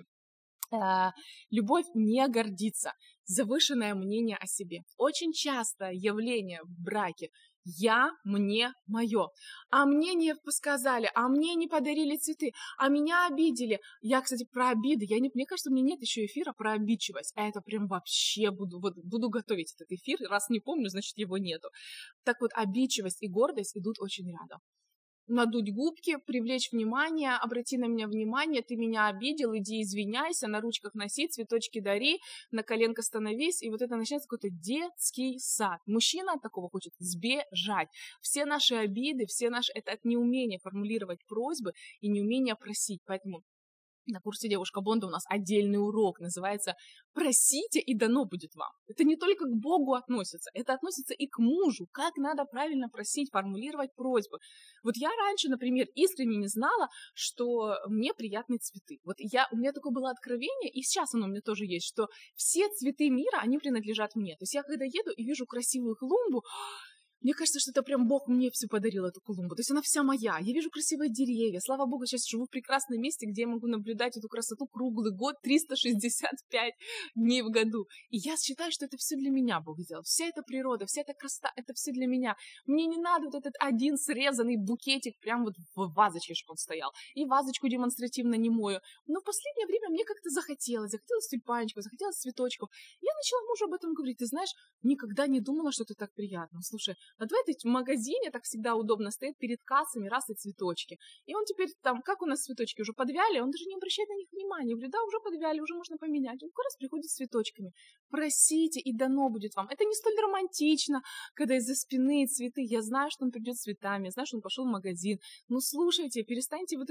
Любовь не гордится. Завышенное мнение о себе. Очень часто явление в браке: я, мне, мое. А мне не сказали, а мне не подарили цветы, а меня обидели. Я, кстати, про обиды. Мне кажется, у меня нет еще эфира про обидчивость. А это прям вообще буду готовить этот эфир. Раз не помню, значит, его нету. Так вот, обидчивость и гордость идут очень рядом. Надуть губки, привлечь внимание, обрати на меня внимание, ты меня обидел, иди извиняйся, на ручках носи, цветочки дари, на коленках становись, и это начинается какой-то детский сад. Мужчина от такого хочет сбежать. Все наши обиды, это от неумения формулировать просьбы и неумения просить, поэтому на курсе «Девушка Бонда» у нас отдельный урок, называется «Просите, и дано будет вам». Это не только к Богу относится, это относится и к мужу. Как надо правильно просить, формулировать просьбы. Я раньше, например, искренне не знала, что мне приятны цветы. У меня такое было откровение, и сейчас оно у меня тоже есть, что все цветы мира, они принадлежат мне. То есть я когда еду и вижу красивую клумбу, мне кажется, что это прям Бог мне все подарил, эту клумбу. То есть она вся моя. Я вижу красивые деревья. Слава Богу, сейчас живу в прекрасном месте, где я могу наблюдать эту красоту круглый год, 365 дней в году. И я считаю, что это все для меня Бог сделал. Вся эта природа, вся эта красота, это все для меня. Мне не надо этот один срезанный букетик прям в вазочке, чтобы он стоял. И вазочку демонстративно не мою. Но в последнее время мне как-то захотелось тюльпанчиков, захотелось цветочков. Я начала мужу об этом говорить. Ты знаешь, никогда не думала, что это так приятно. Слушай, а давай в магазине так всегда удобно стоит перед кассами, раз и цветочки. И он теперь как у нас цветочки уже подвяли, он даже не обращает на них внимания. Я говорю, да, уже подвяли, уже можно поменять. Он как раз приходит с цветочками. Просите, и дано будет вам. Это не столь романтично, когда из-за спины цветы. Я знаю, что он придет с цветами, я знаю, что он пошел в магазин. Слушайте, перестаньте это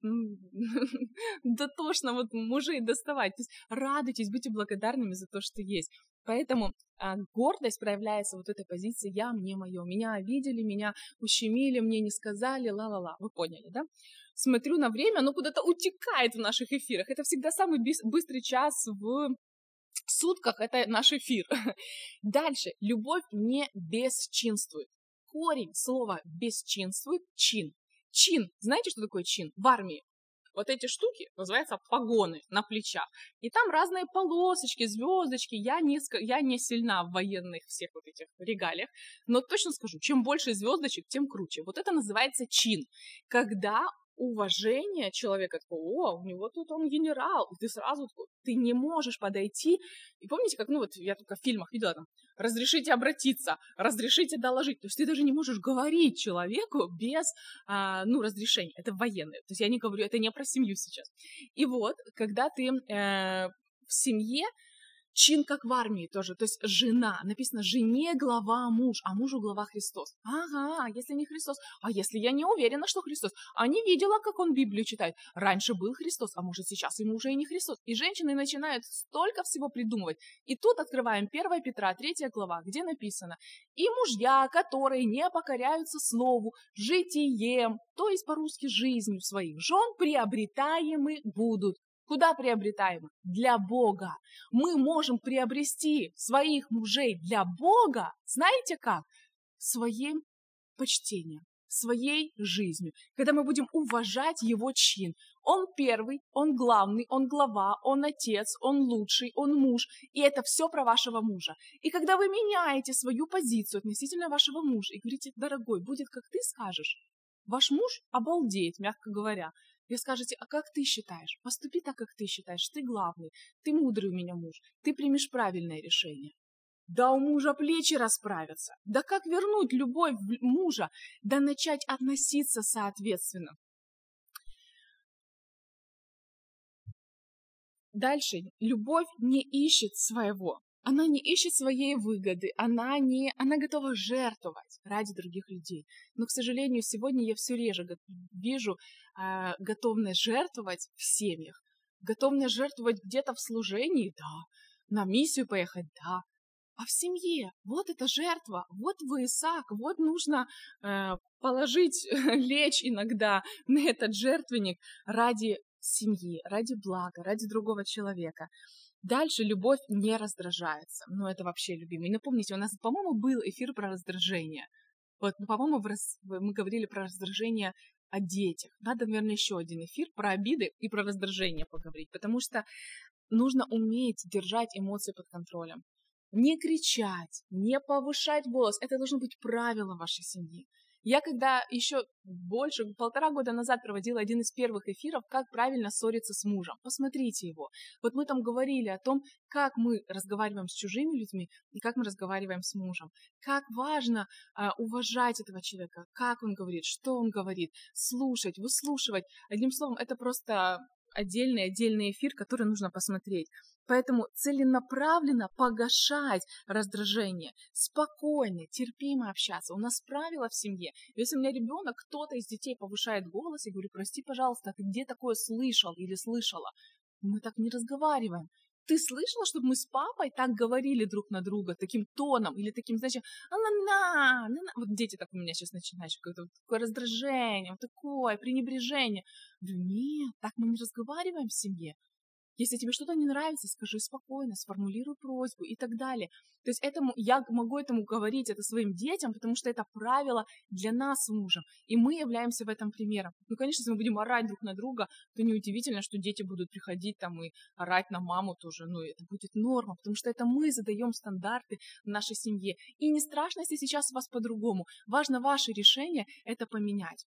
дотошно вот мужей доставать. То есть радуйтесь, будьте благодарными за то, что есть. Поэтому гордость проявляется вот этой позиции «я, мне, мое». Меня обидели, меня ущемили, мне не сказали, ла-ла-ла. Вы поняли, да? Смотрю на время, оно куда-то утекает в наших эфирах. Это всегда самый быстрый час в сутках, это наш эфир. Дальше. Любовь не бесчинствует. Корень слова «бесчинствует» — чин. Чин. Знаете, что такое чин? В армии. Вот эти штуки называются погоны на плечах. И там разные полосочки, звездочки. Я не сильна в военных всех вот этих регалиях, но точно скажу, чем больше звездочек, тем круче. Вот это называется чин. Когда уважение человека такого, у него тут он генерал, и ты сразу такой, ты не можешь подойти. И помните, как, вот я только в фильмах видела там, разрешите обратиться, разрешите доложить. То есть ты даже не можешь говорить человеку без, разрешения. Это военные. То есть я не говорю, это не про семью сейчас. И вот, когда ты в семье, чин как в армии тоже, то есть жена, написано «жене глава муж», а мужу глава Христос. Ага, если не Христос, а если я не уверена, что Христос, а не видела, как он Библию читает. Раньше был Христос, а может сейчас ему уже и не Христос. И женщины начинают столько всего придумывать. И тут открываем 1 Петра, 3 глава, где написано «И мужья, которые не покоряются слову, житием», то есть по-русски жизнью своих жен, приобретаемы будут. Куда приобретаем? Для Бога. Мы можем приобрести своих мужей для Бога, знаете как? Своим почтением, своей жизнью. Когда мы будем уважать его чин. Он первый, он главный, он глава, он отец, он лучший, он муж. И это все про вашего мужа. И когда вы меняете свою позицию относительно вашего мужа и говорите, дорогой, будет как ты скажешь, ваш муж обалдеет, мягко говоря. Вы скажете, а как ты считаешь? Поступи так, как ты считаешь. Ты главный, ты мудрый у меня муж, ты примешь правильное решение. Да у мужа плечи расправятся. Да как вернуть любовь мужа? Да начать относиться соответственно. Дальше. Любовь не ищет своего. Она не ищет своей выгоды, она готова жертвовать ради других людей. Но, к сожалению, сегодня я все реже вижу готовность жертвовать в семьях, готовность жертвовать где-то в служении, да, на миссию поехать, да, а в семье, вот это жертва, вот вы Исаак, вот нужно положить, лечь иногда на этот жертвенник ради семьи, ради блага, ради другого человека. Дальше любовь не раздражается. Это вообще любимый. И напомните, у нас, по-моему, был эфир про раздражение. Вот, по-моему, мы говорили про раздражение о детях. Надо, наверное, еще один эфир про обиды и про раздражение поговорить, потому что нужно уметь держать эмоции под контролем. Не кричать, не повышать голос. Это должно быть правило вашей семьи. Я когда еще больше, 1,5 года назад проводила один из первых эфиров, как правильно ссориться с мужем. Посмотрите его. Вот мы там говорили о том, как мы разговариваем с чужими людьми и как мы разговариваем с мужем. Как важно уважать этого человека, как он говорит, что он говорит, слушать, выслушивать. Одним словом, это просто отдельный эфир, который нужно посмотреть. Поэтому целенаправленно погашать раздражение, спокойно, терпимо общаться. У нас правило в семье. Если у меня ребенок, кто-то из детей повышает голос, я говорю, прости, пожалуйста, а ты где такое слышал или слышала? Мы так не разговариваем. Ты слышала, чтобы мы с папой так говорили друг на друга, таким тоном или таким, значит, вот дети так у меня сейчас начинают, какое-то такое раздражение, такое пренебрежение. Говорю, нет, так мы не разговариваем в семье. Если тебе что-то не нравится, скажи спокойно, сформулируй просьбу и так далее. То есть я могу этому говорить это своим детям, потому что это правило для нас с мужем. И мы являемся в этом примером. Конечно, если мы будем орать друг на друга, то неудивительно, что дети будут приходить там и орать на маму тоже. Это будет норма, потому что это мы задаем стандарты в нашей семье. И не страшно, если сейчас у вас по-другому. Важно ваше решение это поменять.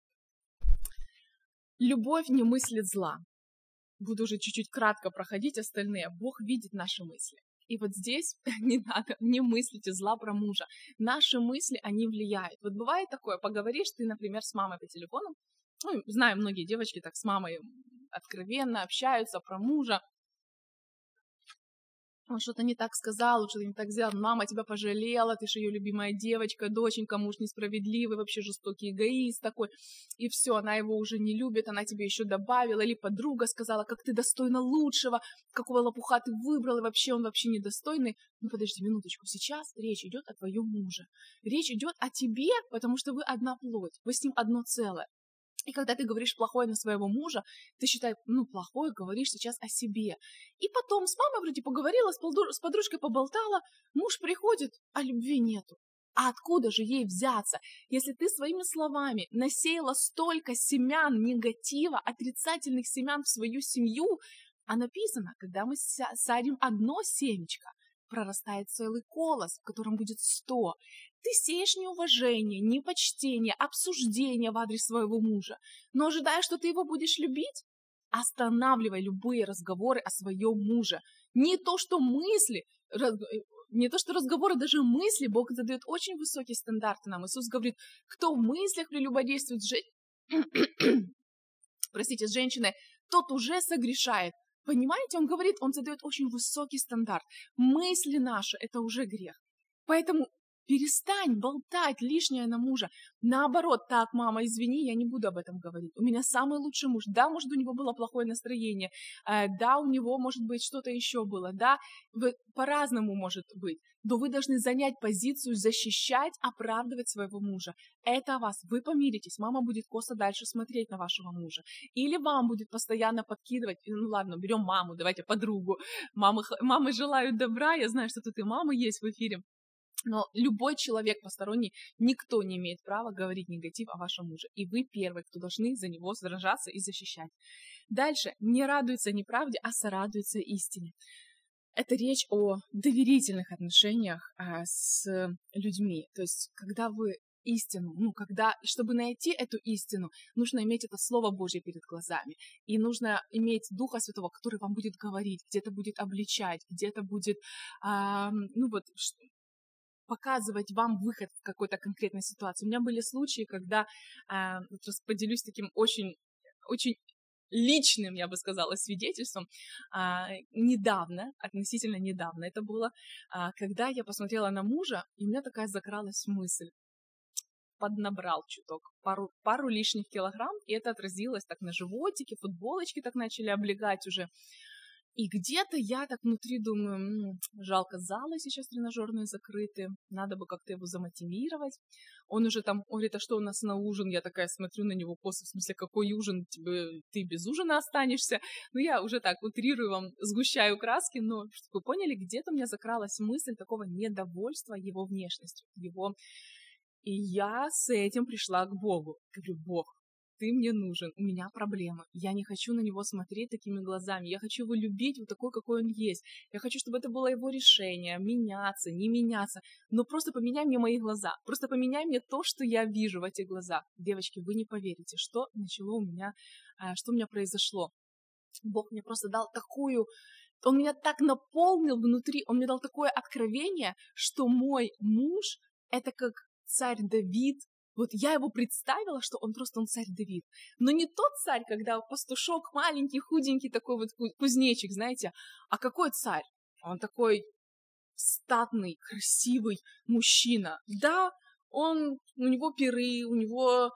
Любовь не мыслит зла. Буду уже чуть-чуть кратко проходить остальные. Бог видит наши мысли. И вот здесь не мыслите зла про мужа. Наши мысли, они влияют. Вот бывает такое, поговоришь ты, например, с мамой по телефону. Знаю, многие девочки так с мамой откровенно общаются про мужа. он что-то не так сказал, он что-то не так сделал, мама тебя пожалела, ты же ее любимая девочка, доченька, муж несправедливый, вообще жестокий эгоист такой, и все, она его уже не любит, она тебе еще добавила, или подруга сказала, как ты достойна лучшего, какого лопуха ты выбрал, и вообще он вообще недостойный. Ну подожди минуточку, сейчас речь идет о твоем муже, речь идет о тебе, потому что вы одна плоть, вы с ним одно целое. И когда ты говоришь плохое на своего мужа, ты считай, плохое говоришь сейчас о себе. И потом с мамой вроде поговорила, с подружкой поболтала, муж приходит, а любви нету. А откуда же ей взяться, если ты своими словами насеяла столько семян негатива, отрицательных семян в свою семью, а написано, когда мы садим одно семечко, прорастает целый колос, в котором будет 100. Ты сеешь неуважение, непочтение, обсуждение в адрес своего мужа, но ожидая, что ты его будешь любить, останавливай любые разговоры о своем муже. Не то, что мысли, не то, что разговоры, даже мысли, Бог задает очень высокие стандарты нам. Иисус говорит, кто в мыслях прелюбодействует с женщиной, тот уже согрешает. Понимаете, он говорит, он задает очень высокий стандарт. Мысли наши – это уже грех. Поэтому перестань болтать лишнее на мужа. Наоборот, так, мама, извини, я не буду об этом говорить. У меня самый лучший муж. Да, может, у него было плохое настроение. Да, у него, может быть, что-то еще было. Да, по-разному может быть. Но вы должны занять позицию, защищать, оправдывать своего мужа. Это о вас. Вы помиритесь. Мама будет косо дальше смотреть на вашего мужа. Или вам будет постоянно подкидывать. Ну ладно, берем маму, давайте подругу. Мамы желают добра. Я знаю, что тут и мама есть в эфире. Но любой человек посторонний, никто не имеет права говорить негатив о вашем муже. И вы первые, кто должны за него сражаться и защищать. Дальше. Не радуется неправде, а сорадуется истине. Это речь о доверительных отношениях с людьми. То есть, когда вы истину, чтобы найти эту истину, нужно иметь это Слово Божье перед глазами. И нужно иметь Духа Святого, который вам будет говорить, где-то будет обличать, где-то будет, показывать вам выход в какой-то конкретной ситуации. У меня были случаи, когда, поделюсь таким очень, очень личным, я бы сказала, свидетельством, относительно недавно это было, когда я посмотрела на мужа, и у меня такая закралась мысль. Поднабрал чуток, пару лишних килограмм, и это отразилось так на животике, футболочки так начали облегать уже. И где-то я так внутри думаю, жалко, залы сейчас тренажерные закрыты, надо бы как-то его замотивировать. Он уже там, он говорит, а что у нас на ужин? Я такая смотрю на него косо, в смысле, какой ужин? Ты без ужина останешься? Я уже так утрирую вам, сгущаю краски, но, чтобы вы поняли, где-то у меня закралась мысль такого недовольства его внешностью, И я с этим пришла к Богу. Говорю, Бог, ты мне нужен, у меня проблема. Я не хочу на него смотреть такими глазами. Я хочу его любить вот такой, какой он есть. Я хочу, чтобы это было его решение, меняться, не меняться. Но просто поменяй мне мои глаза. Просто поменяй мне то, что я вижу в этих глазах. Девочки, вы не поверите, что у меня произошло. Бог мне просто дал Он меня так наполнил внутри, он мне дал такое откровение, что мой муж — это как царь Давид. Вот я его представила, что он царь Давид. Но не тот царь, когда пастушок маленький, худенький, такой вот кузнечик, знаете, а какой царь? Он такой статный, красивый мужчина. Да, у него пиры, у него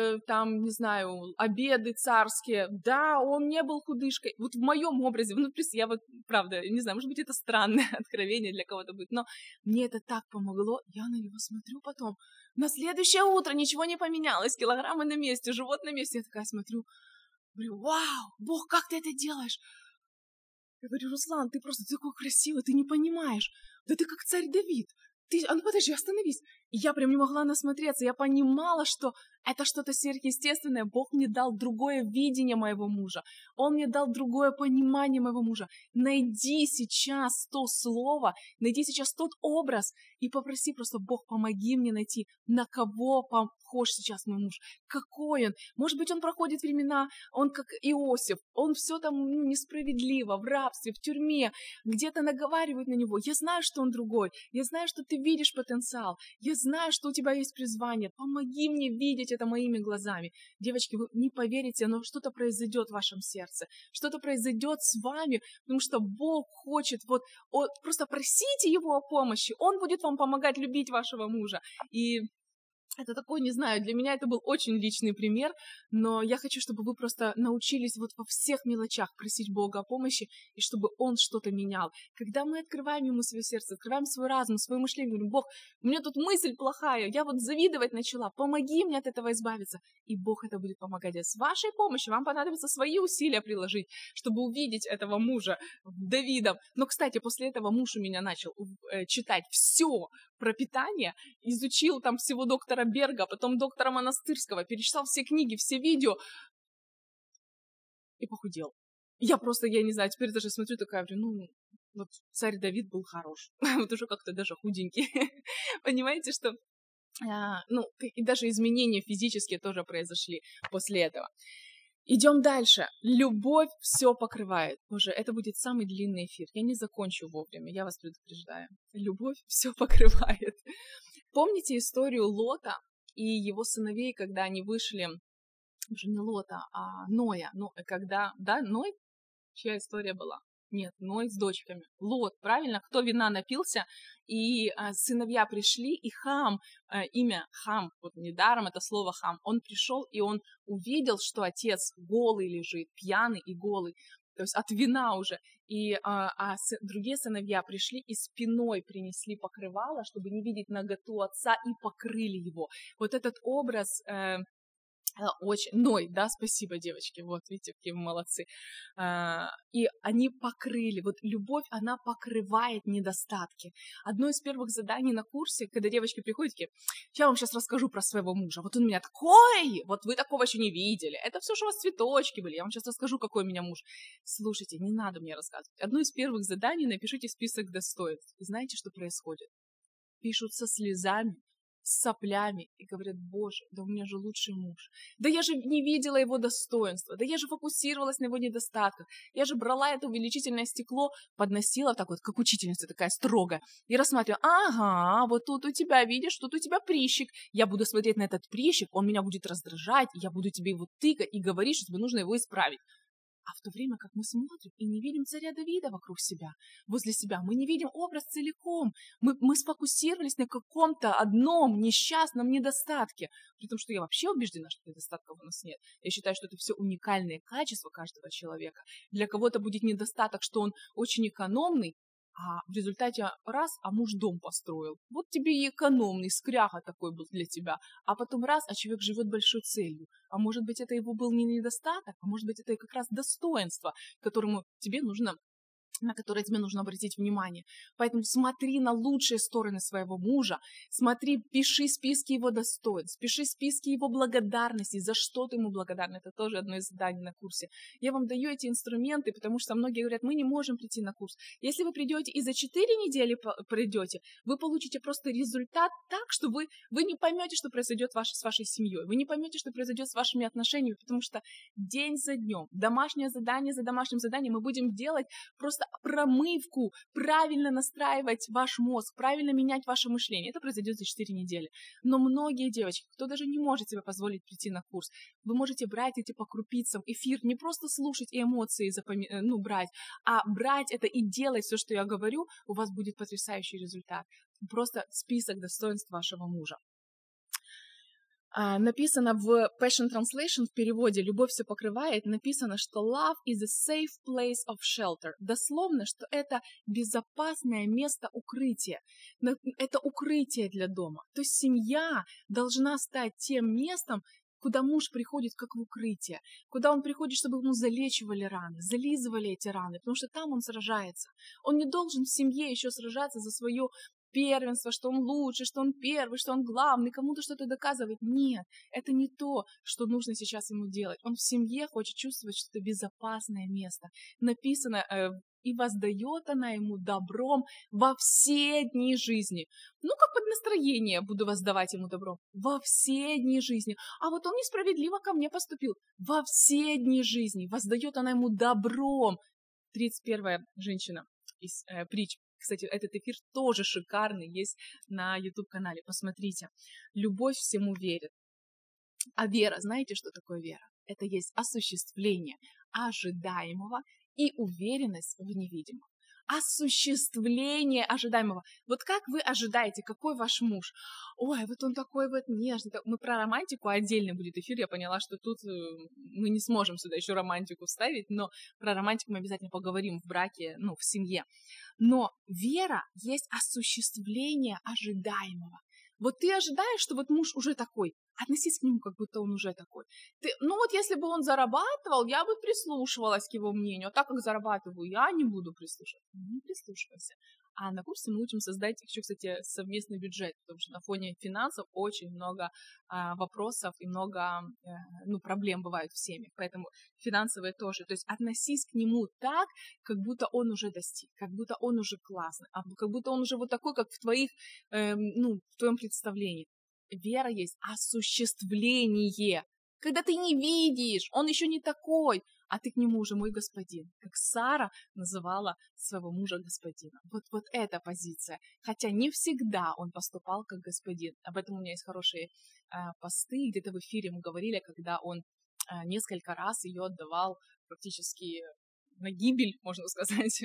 обеды царские. Да, он не был худышкой. Вот в моем образе, я правда, не знаю, может быть, это странное откровение для кого-то будет, но мне это так помогло. Я на него смотрю потом. На следующее утро ничего не поменялось, килограммы на месте, живот на месте. Я такая смотрю, говорю, вау, Бог, как ты это делаешь? Я говорю, Руслан, ты такой красивый, ты не понимаешь. Да ты как царь Давид. Подожди, остановись. И я прям не могла насмотреться. Я понимала, что это что-то сверхъестественное. Бог мне дал другое видение моего мужа. Он мне дал другое понимание моего мужа. Найди сейчас то слово, найди сейчас тот образ и попроси просто, Бог, помоги мне найти, на кого похож сейчас мой муж, какой он. Может быть, он проходит времена, он как Иосиф, он все там несправедливо, в рабстве, в тюрьме, где-то наговаривают на него. Я знаю, что он другой, я знаю, что ты видишь потенциал, я знаю, что у тебя есть призвание. Помоги мне видеть это моими глазами. Девочки, вы не поверите, но что-то произойдет в вашем сердце, что-то произойдет с вами, потому что Бог хочет, просто просите Его о помощи, Он будет вам помогать любить вашего мужа. И это такой, не знаю, для меня это был очень личный пример, но я хочу, чтобы вы просто научились вот во всех мелочах просить Бога о помощи, и чтобы Он что-то менял. Когда мы открываем Ему свое сердце, открываем свой разум, свое мышление, говорим: Бог, у меня тут мысль плохая, я вот завидовать начала, помоги мне от этого избавиться. И Бог это будет помогать. А с вашей помощью вам понадобится свои усилия приложить, чтобы увидеть этого мужа Давидом. Но, кстати, после этого муж у меня начал читать все про питание, изучил там всего доктора Берга, потом доктора Монастырского, перечитал все книги, все видео и похудел. Я не знаю, теперь даже смотрю такая, говорю, вот царь Давид был хорош, вот уже как-то даже худенький. Понимаете, что, и даже изменения физические тоже произошли после этого. Идем дальше. Любовь все покрывает. Боже, это будет самый длинный эфир. Я не закончу вовремя, я вас предупреждаю. Любовь все покрывает. Помните историю Лота и его сыновей, когда они вышли, уже не Лота, а Ноя. Ной? Чья история была? Нет, Ной с дочками. Лот, правильно? Кто вина напился, и сыновья пришли, и Хам, имя Хам, вот недаром это слово Хам, он пришел, и он увидел, что отец голый лежит, пьяный и голый, то есть от вина уже. И другие сыновья пришли и спиной принесли покрывало, чтобы не видеть наготу отца, и покрыли его. Вот этот образ... Ной, да, спасибо, девочки, вот, видите, какие вы молодцы. И они покрыли, вот любовь, она покрывает недостатки. Одно из первых заданий на курсе, когда девочки приходят, такие: я вам сейчас расскажу про своего мужа, вот он у меня такой, вот вы такого еще не видели, это все, что у вас цветочки были, я вам сейчас расскажу, какой у меня муж. Слушайте, не надо мне рассказывать. Одно из первых заданий: напишите список достоинств. И знаете, что происходит? Пишут со слезами, с соплями и говорят: Боже, да у меня же лучший муж, да я же не видела его достоинства, да я же фокусировалась на его недостатках, я же брала это увеличительное стекло, подносила так вот, как учительница такая строгая, и рассматривала: ага, вот тут у тебя, видишь, тут у тебя прыщик, я буду смотреть на этот прыщик, он меня будет раздражать, я буду тебе его тыкать и говорить, что тебе нужно его исправить. А в то время как мы смотрим и не видим царя Давида вокруг себя, возле себя, мы не видим образ целиком, мы сфокусировались на каком-то одном несчастном недостатке, при том, что я вообще убеждена, что недостатков у нас нет. Я считаю, что это все уникальные качества каждого человека. Для кого-то будет недостаток, что он очень экономный, а в результате муж дом построил. Вот тебе и экономный, скряга такой был для тебя. А потом а человек живет большой целью. А может быть, это его был не недостаток, а может быть, это как раз достоинство, на которые тебе нужно обратить внимание. Поэтому смотри на лучшие стороны своего мужа, пиши списки его достоинств, пиши списки его благодарности, за что ты ему благодарен. Это тоже одно из заданий на курсе. Я вам даю эти инструменты, потому что многие говорят: мы не можем прийти на курс. Если вы придете и за 4 недели придете, вы получите просто результат так, что вы не поймете, что произойдет с вашей семьей, вы не поймете, что произойдет с вашими отношениями, потому что день за днем, домашнее задание за домашним заданием мы будем делать просто промывку, правильно настраивать ваш мозг, правильно менять ваше мышление. Это произойдет за 4 недели. Но многие девочки, кто даже не может себе позволить прийти на курс, вы можете брать эти по крупицам эфир, не просто слушать и эмоции брать, а брать это и делать все, что я говорю, у вас будет потрясающий результат. Просто список достоинств вашего мужа. Написано в Passion Translation, в переводе «Любовь все покрывает», написано, что love is a safe place of shelter. Дословно, что это безопасное место укрытия. Это укрытие для дома. То есть семья должна стать тем местом, куда муж приходит как в укрытие, куда он приходит, чтобы ему залечивали раны, зализывали эти раны, потому что там он сражается. Он не должен в семье еще сражаться за свое первенство, что он лучше, что он первый, что он главный, кому-то что-то доказывать. Нет, это не то, что нужно сейчас ему делать. Он в семье хочет чувствовать, что это безопасное место. Написано, и воздает она ему добром во все дни жизни. Ну, как под настроение буду воздавать ему добро. Во все дни жизни. А вот он несправедливо ко мне поступил. Во все дни жизни воздает она ему добром. 31-я женщина из притч. Кстати, этот эфир тоже шикарный, есть на YouTube-канале, посмотрите. Любовь всему верит. А вера, знаете, что такое вера? Это есть осуществление ожидаемого и уверенность в невидимом. Осуществление ожидаемого. Вот как вы ожидаете, какой ваш муж? Ой, вот он такой вот нежный. Мы про романтику, отдельный будет эфир. Я поняла, что тут мы не сможем сюда еще романтику вставить, но про романтику мы обязательно поговорим в браке, ну, в семье. Но вера есть осуществление ожидаемого. Вот ты ожидаешь, что вот муж уже такой, относись к нему, как будто он уже такой. Ну вот если бы он зарабатывал, я бы прислушивалась к его мнению, а так как зарабатываю, я не буду прислушиваться. Не прислушивайся. А на курсе мы учим создать еще, кстати, совместный бюджет, потому что на фоне финансов очень много вопросов и много проблем бывает в семьях, поэтому финансовые тоже. То есть относись к нему так, как будто он уже достиг, как будто он уже классный, как будто он уже вот такой, как в твоих, в твоем представлении. Вера есть осуществление. Когда ты не видишь, он еще не такой, а ты к нему уже мой господин. Как Сара называла своего мужа господином. Вот эта позиция. Хотя не всегда он поступал как господин. Об этом у меня есть хорошие посты. Где-то в эфире мы говорили, когда он несколько раз ее отдавал практически на гибель, можно сказать,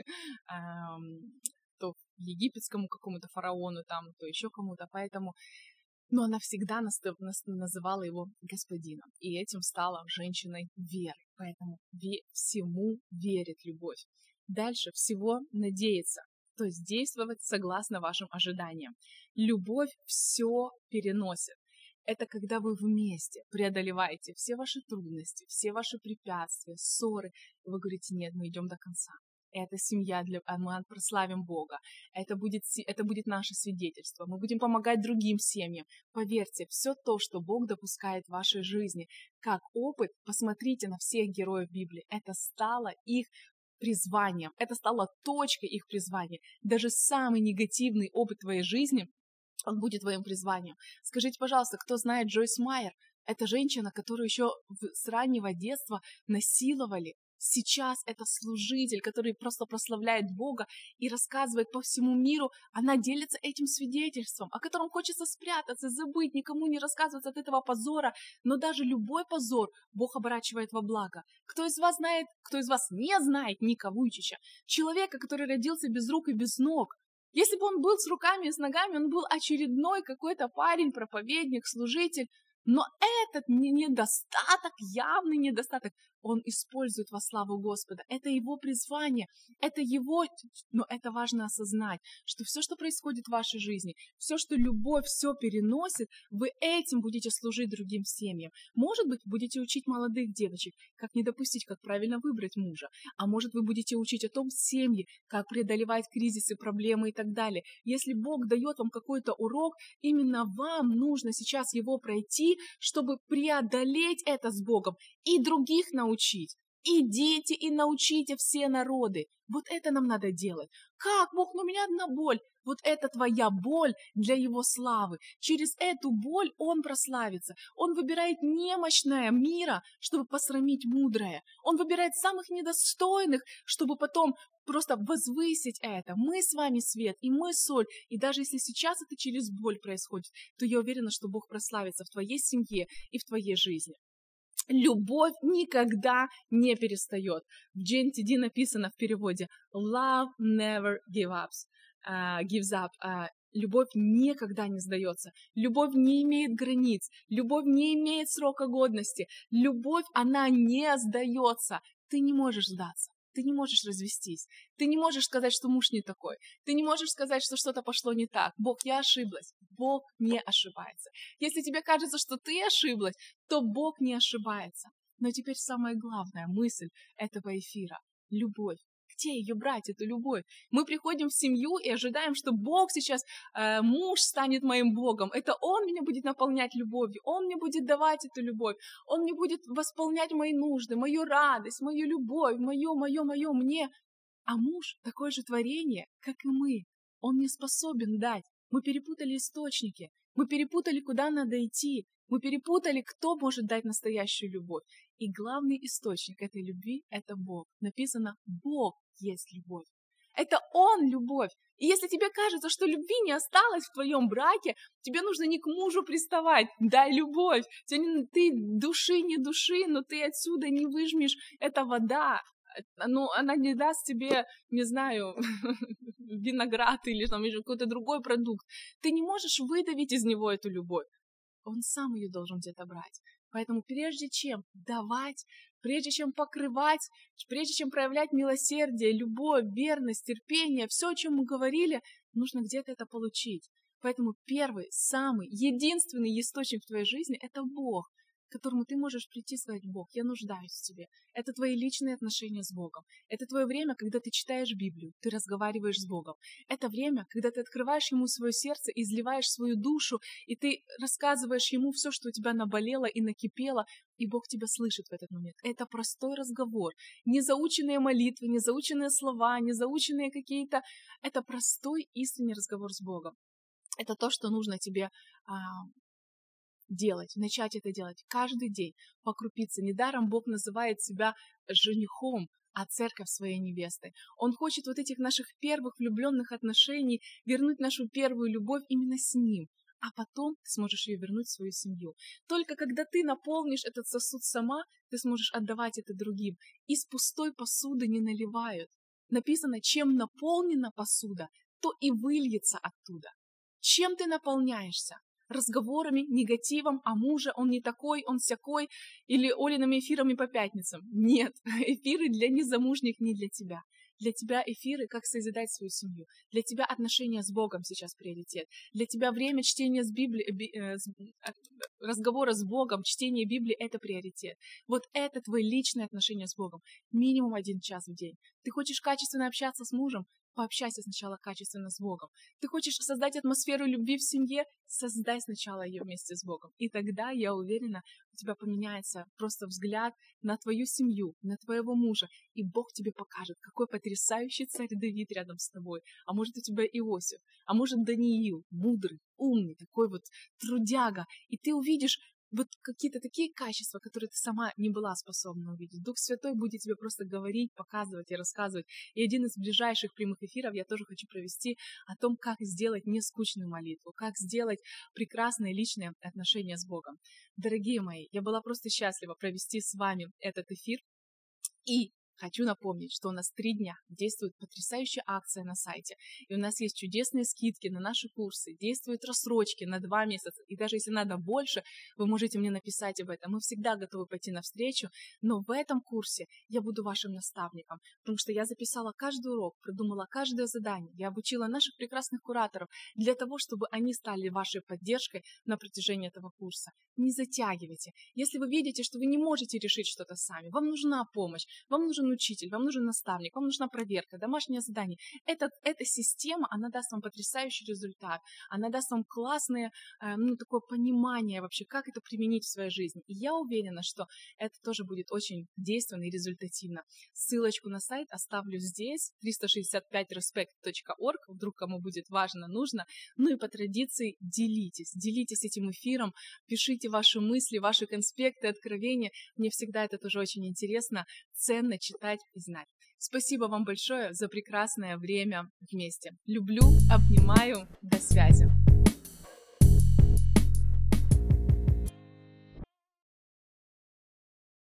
то египетскому какому-то фараону, там, то еще кому-то. Поэтому но она всегда называла его господином, и этим стала женщиной веры. Поэтому всему верит любовь. Дальше всего надеяться, то есть действовать согласно вашим ожиданиям. Любовь все переносит. Это когда вы вместе преодолеваете все ваши трудности, все ваши препятствия, ссоры, и вы говорите: нет, мы идем до конца. Это семья, мы прославим Бога. Это будет наше свидетельство. Мы будем помогать другим семьям. Поверьте, все то, что Бог допускает в вашей жизни, как опыт, посмотрите на всех героев Библии. Это стало их призванием. Это стало точкой их призвания. Даже самый негативный опыт твоей жизни, он будет твоим призванием. Скажите, пожалуйста, кто знает Джойс Майер? Это женщина, которую еще с раннего детства насиловали. Сейчас это служитель, который просто прославляет Бога и рассказывает по всему миру. Она делится этим свидетельством, о котором хочется спрятаться, забыть, никому не рассказывать от этого позора. Но даже любой позор Бог оборачивает во благо. Кто из вас знает, кто из вас не знает Ника Вуйчича, человека, который родился без рук и без ног? Если бы он был с руками и с ногами, он был очередной какой-то парень, проповедник, служитель. Но этот недостаток, явный недостаток, он использует во славу Господа. Это его призвание, это его... Но это важно осознать, что все, что происходит в вашей жизни, все, что любовь все переносит, вы этим будете служить другим семьям. Может быть, будете учить молодых девочек, как не допустить, как правильно выбрать мужа. А может, вы будете учить о том семье, как преодолевать кризисы, проблемы и так далее. Если Бог дает вам какой-то урок, именно вам нужно сейчас его пройти, чтобы преодолеть это с Богом и других научить. Идите и научите все народы. Вот это нам надо делать. Как, Бог, у меня одна боль. Вот это твоя боль для Его славы. Через эту боль Он прославится. Он выбирает немощное мира, чтобы посрамить мудрое. Он выбирает самых недостойных, чтобы потом просто возвысить это. Мы с вами свет, и мы соль. И даже если сейчас это через боль происходит, то я уверена, что Бог прославится в твоей семье и в твоей жизни. Любовь никогда не перестает. В GNTD написано в переводе «Love never gives up». Любовь никогда не сдается. Любовь не имеет границ. Любовь не имеет срока годности. Любовь, она не сдается. Ты не можешь сдаться. Ты не можешь развестись. Ты не можешь сказать, что муж не такой. Ты не можешь сказать, что что-то пошло не так. Бог, я ошиблась. Бог не ошибается. Если тебе кажется, что ты ошиблась, то Бог не ошибается. Но теперь самая главная мысль этого эфира. Любовь к где ее брать, эту любовь? Мы приходим в семью и ожидаем, что Бог сейчас, муж станет моим Богом. Это Он меня будет наполнять любовью, Он мне будет давать эту любовь, Он мне будет восполнять мои нужды, мою радость, мою любовь, мое, мне. А муж такое же творение, как и мы. Он не способен дать. Мы перепутали источники, мы перепутали, куда надо идти, мы перепутали, кто может дать настоящую любовь. И главный источник этой любви — это Бог. Написано: Бог есть любовь. Это Он любовь. И если тебе кажется, что любви не осталось в твоем браке, тебе нужно не к мужу приставать, дай любовь. Ты души, не души, но ты отсюда не выжмешь, это вода. Ну, она не даст тебе, не знаю, виноград или там какой-то другой продукт. Ты не можешь выдавить из него эту любовь. Он сам ее должен где-то брать. Поэтому прежде чем давать, прежде чем покрывать, прежде чем проявлять милосердие, любовь, верность, терпение, все, о чем мы говорили, нужно где-то это получить. Поэтому первый, самый, единственный источник в твоей жизни — это Бог, к которому ты можешь прийти и сказать: Бог, я нуждаюсь в тебе. Это твои личные отношения с Богом. Это твое время, когда ты читаешь Библию, ты разговариваешь с Богом. Это время, когда ты открываешь Ему свое сердце, изливаешь свою душу, и ты рассказываешь Ему все, что у тебя наболело и накипело, и Бог тебя слышит в этот момент. Это простой разговор. Не заученные молитвы, не заученные слова, не заученные какие-то... Это простой, искренний разговор с Богом. Это то, что нужно тебе делать, начать это делать каждый день, по крупице. Недаром Бог называет себя женихом, а церковь своей невестой. Он хочет вот этих наших первых влюбленных отношений вернуть нашу первую любовь именно с Ним, а потом ты сможешь ее вернуть в свою семью. Только когда ты наполнишь этот сосуд сама, ты сможешь отдавать это другим. Из пустой посуды не наливают. Написано: чем наполнена посуда, то и выльется оттуда. Чем ты наполняешься? Разговорами, негативом, а мужа он не такой, он сякой, или Олиными эфирами по пятницам. Нет, эфиры для незамужних не для тебя. Для тебя эфиры, как созидать свою семью. Для тебя отношения с Богом сейчас приоритет. Для тебя время чтения разговора с Богом, чтение Библии — это приоритет. Вот это твои личные отношения с Богом. Минимум 1 час в день. Ты хочешь качественно общаться с мужем? Пообщайся сначала качественно с Богом. Ты хочешь создать атмосферу любви в семье? Создай сначала ее вместе с Богом. И тогда, я уверена, у тебя поменяется просто взгляд на твою семью, на твоего мужа. И Бог тебе покажет, какой потрясающий царь Давид рядом с тобой. А может, у тебя Иосиф, а может, Даниил, мудрый, умный, такой вот трудяга. И ты увидишь вот какие-то такие качества, которые ты сама не была способна увидеть. Дух Святой будет тебе просто говорить, показывать и рассказывать. И один из ближайших прямых эфиров я тоже хочу провести о том, как сделать нескучную молитву, как сделать прекрасные личные отношения с Богом. Дорогие мои, я была просто счастлива провести с вами этот эфир. И хочу напомнить, что у нас 3 дня действует потрясающая акция на сайте. И у нас есть чудесные скидки на наши курсы, действуют рассрочки на 2 месяца. И даже если надо больше, вы можете мне написать об этом. Мы всегда готовы пойти навстречу. Но в этом курсе я буду вашим наставником, потому что я записала каждый урок, продумала каждое задание. Я обучила наших прекрасных кураторов для того, чтобы они стали вашей поддержкой на протяжении этого курса. Не затягивайте. Если вы видите, что вы не можете решить что-то сами, вам нужна помощь, вам нужен учитель, вам нужен наставник, вам нужна проверка, домашнее задание. Эта система, она даст вам потрясающий результат, она даст вам классное, такое понимание вообще, как это применить в своей жизни. И я уверена, что это тоже будет очень действенно и результативно. Ссылочку на сайт оставлю здесь, 365respect.org, вдруг кому будет важно, нужно. Ну и по традиции делитесь этим эфиром, пишите ваши мысли, ваши конспекты, откровения. Мне всегда это тоже очень интересно, ценно читать и знать. Спасибо вам большое за прекрасное время вместе. Люблю, обнимаю, до связи.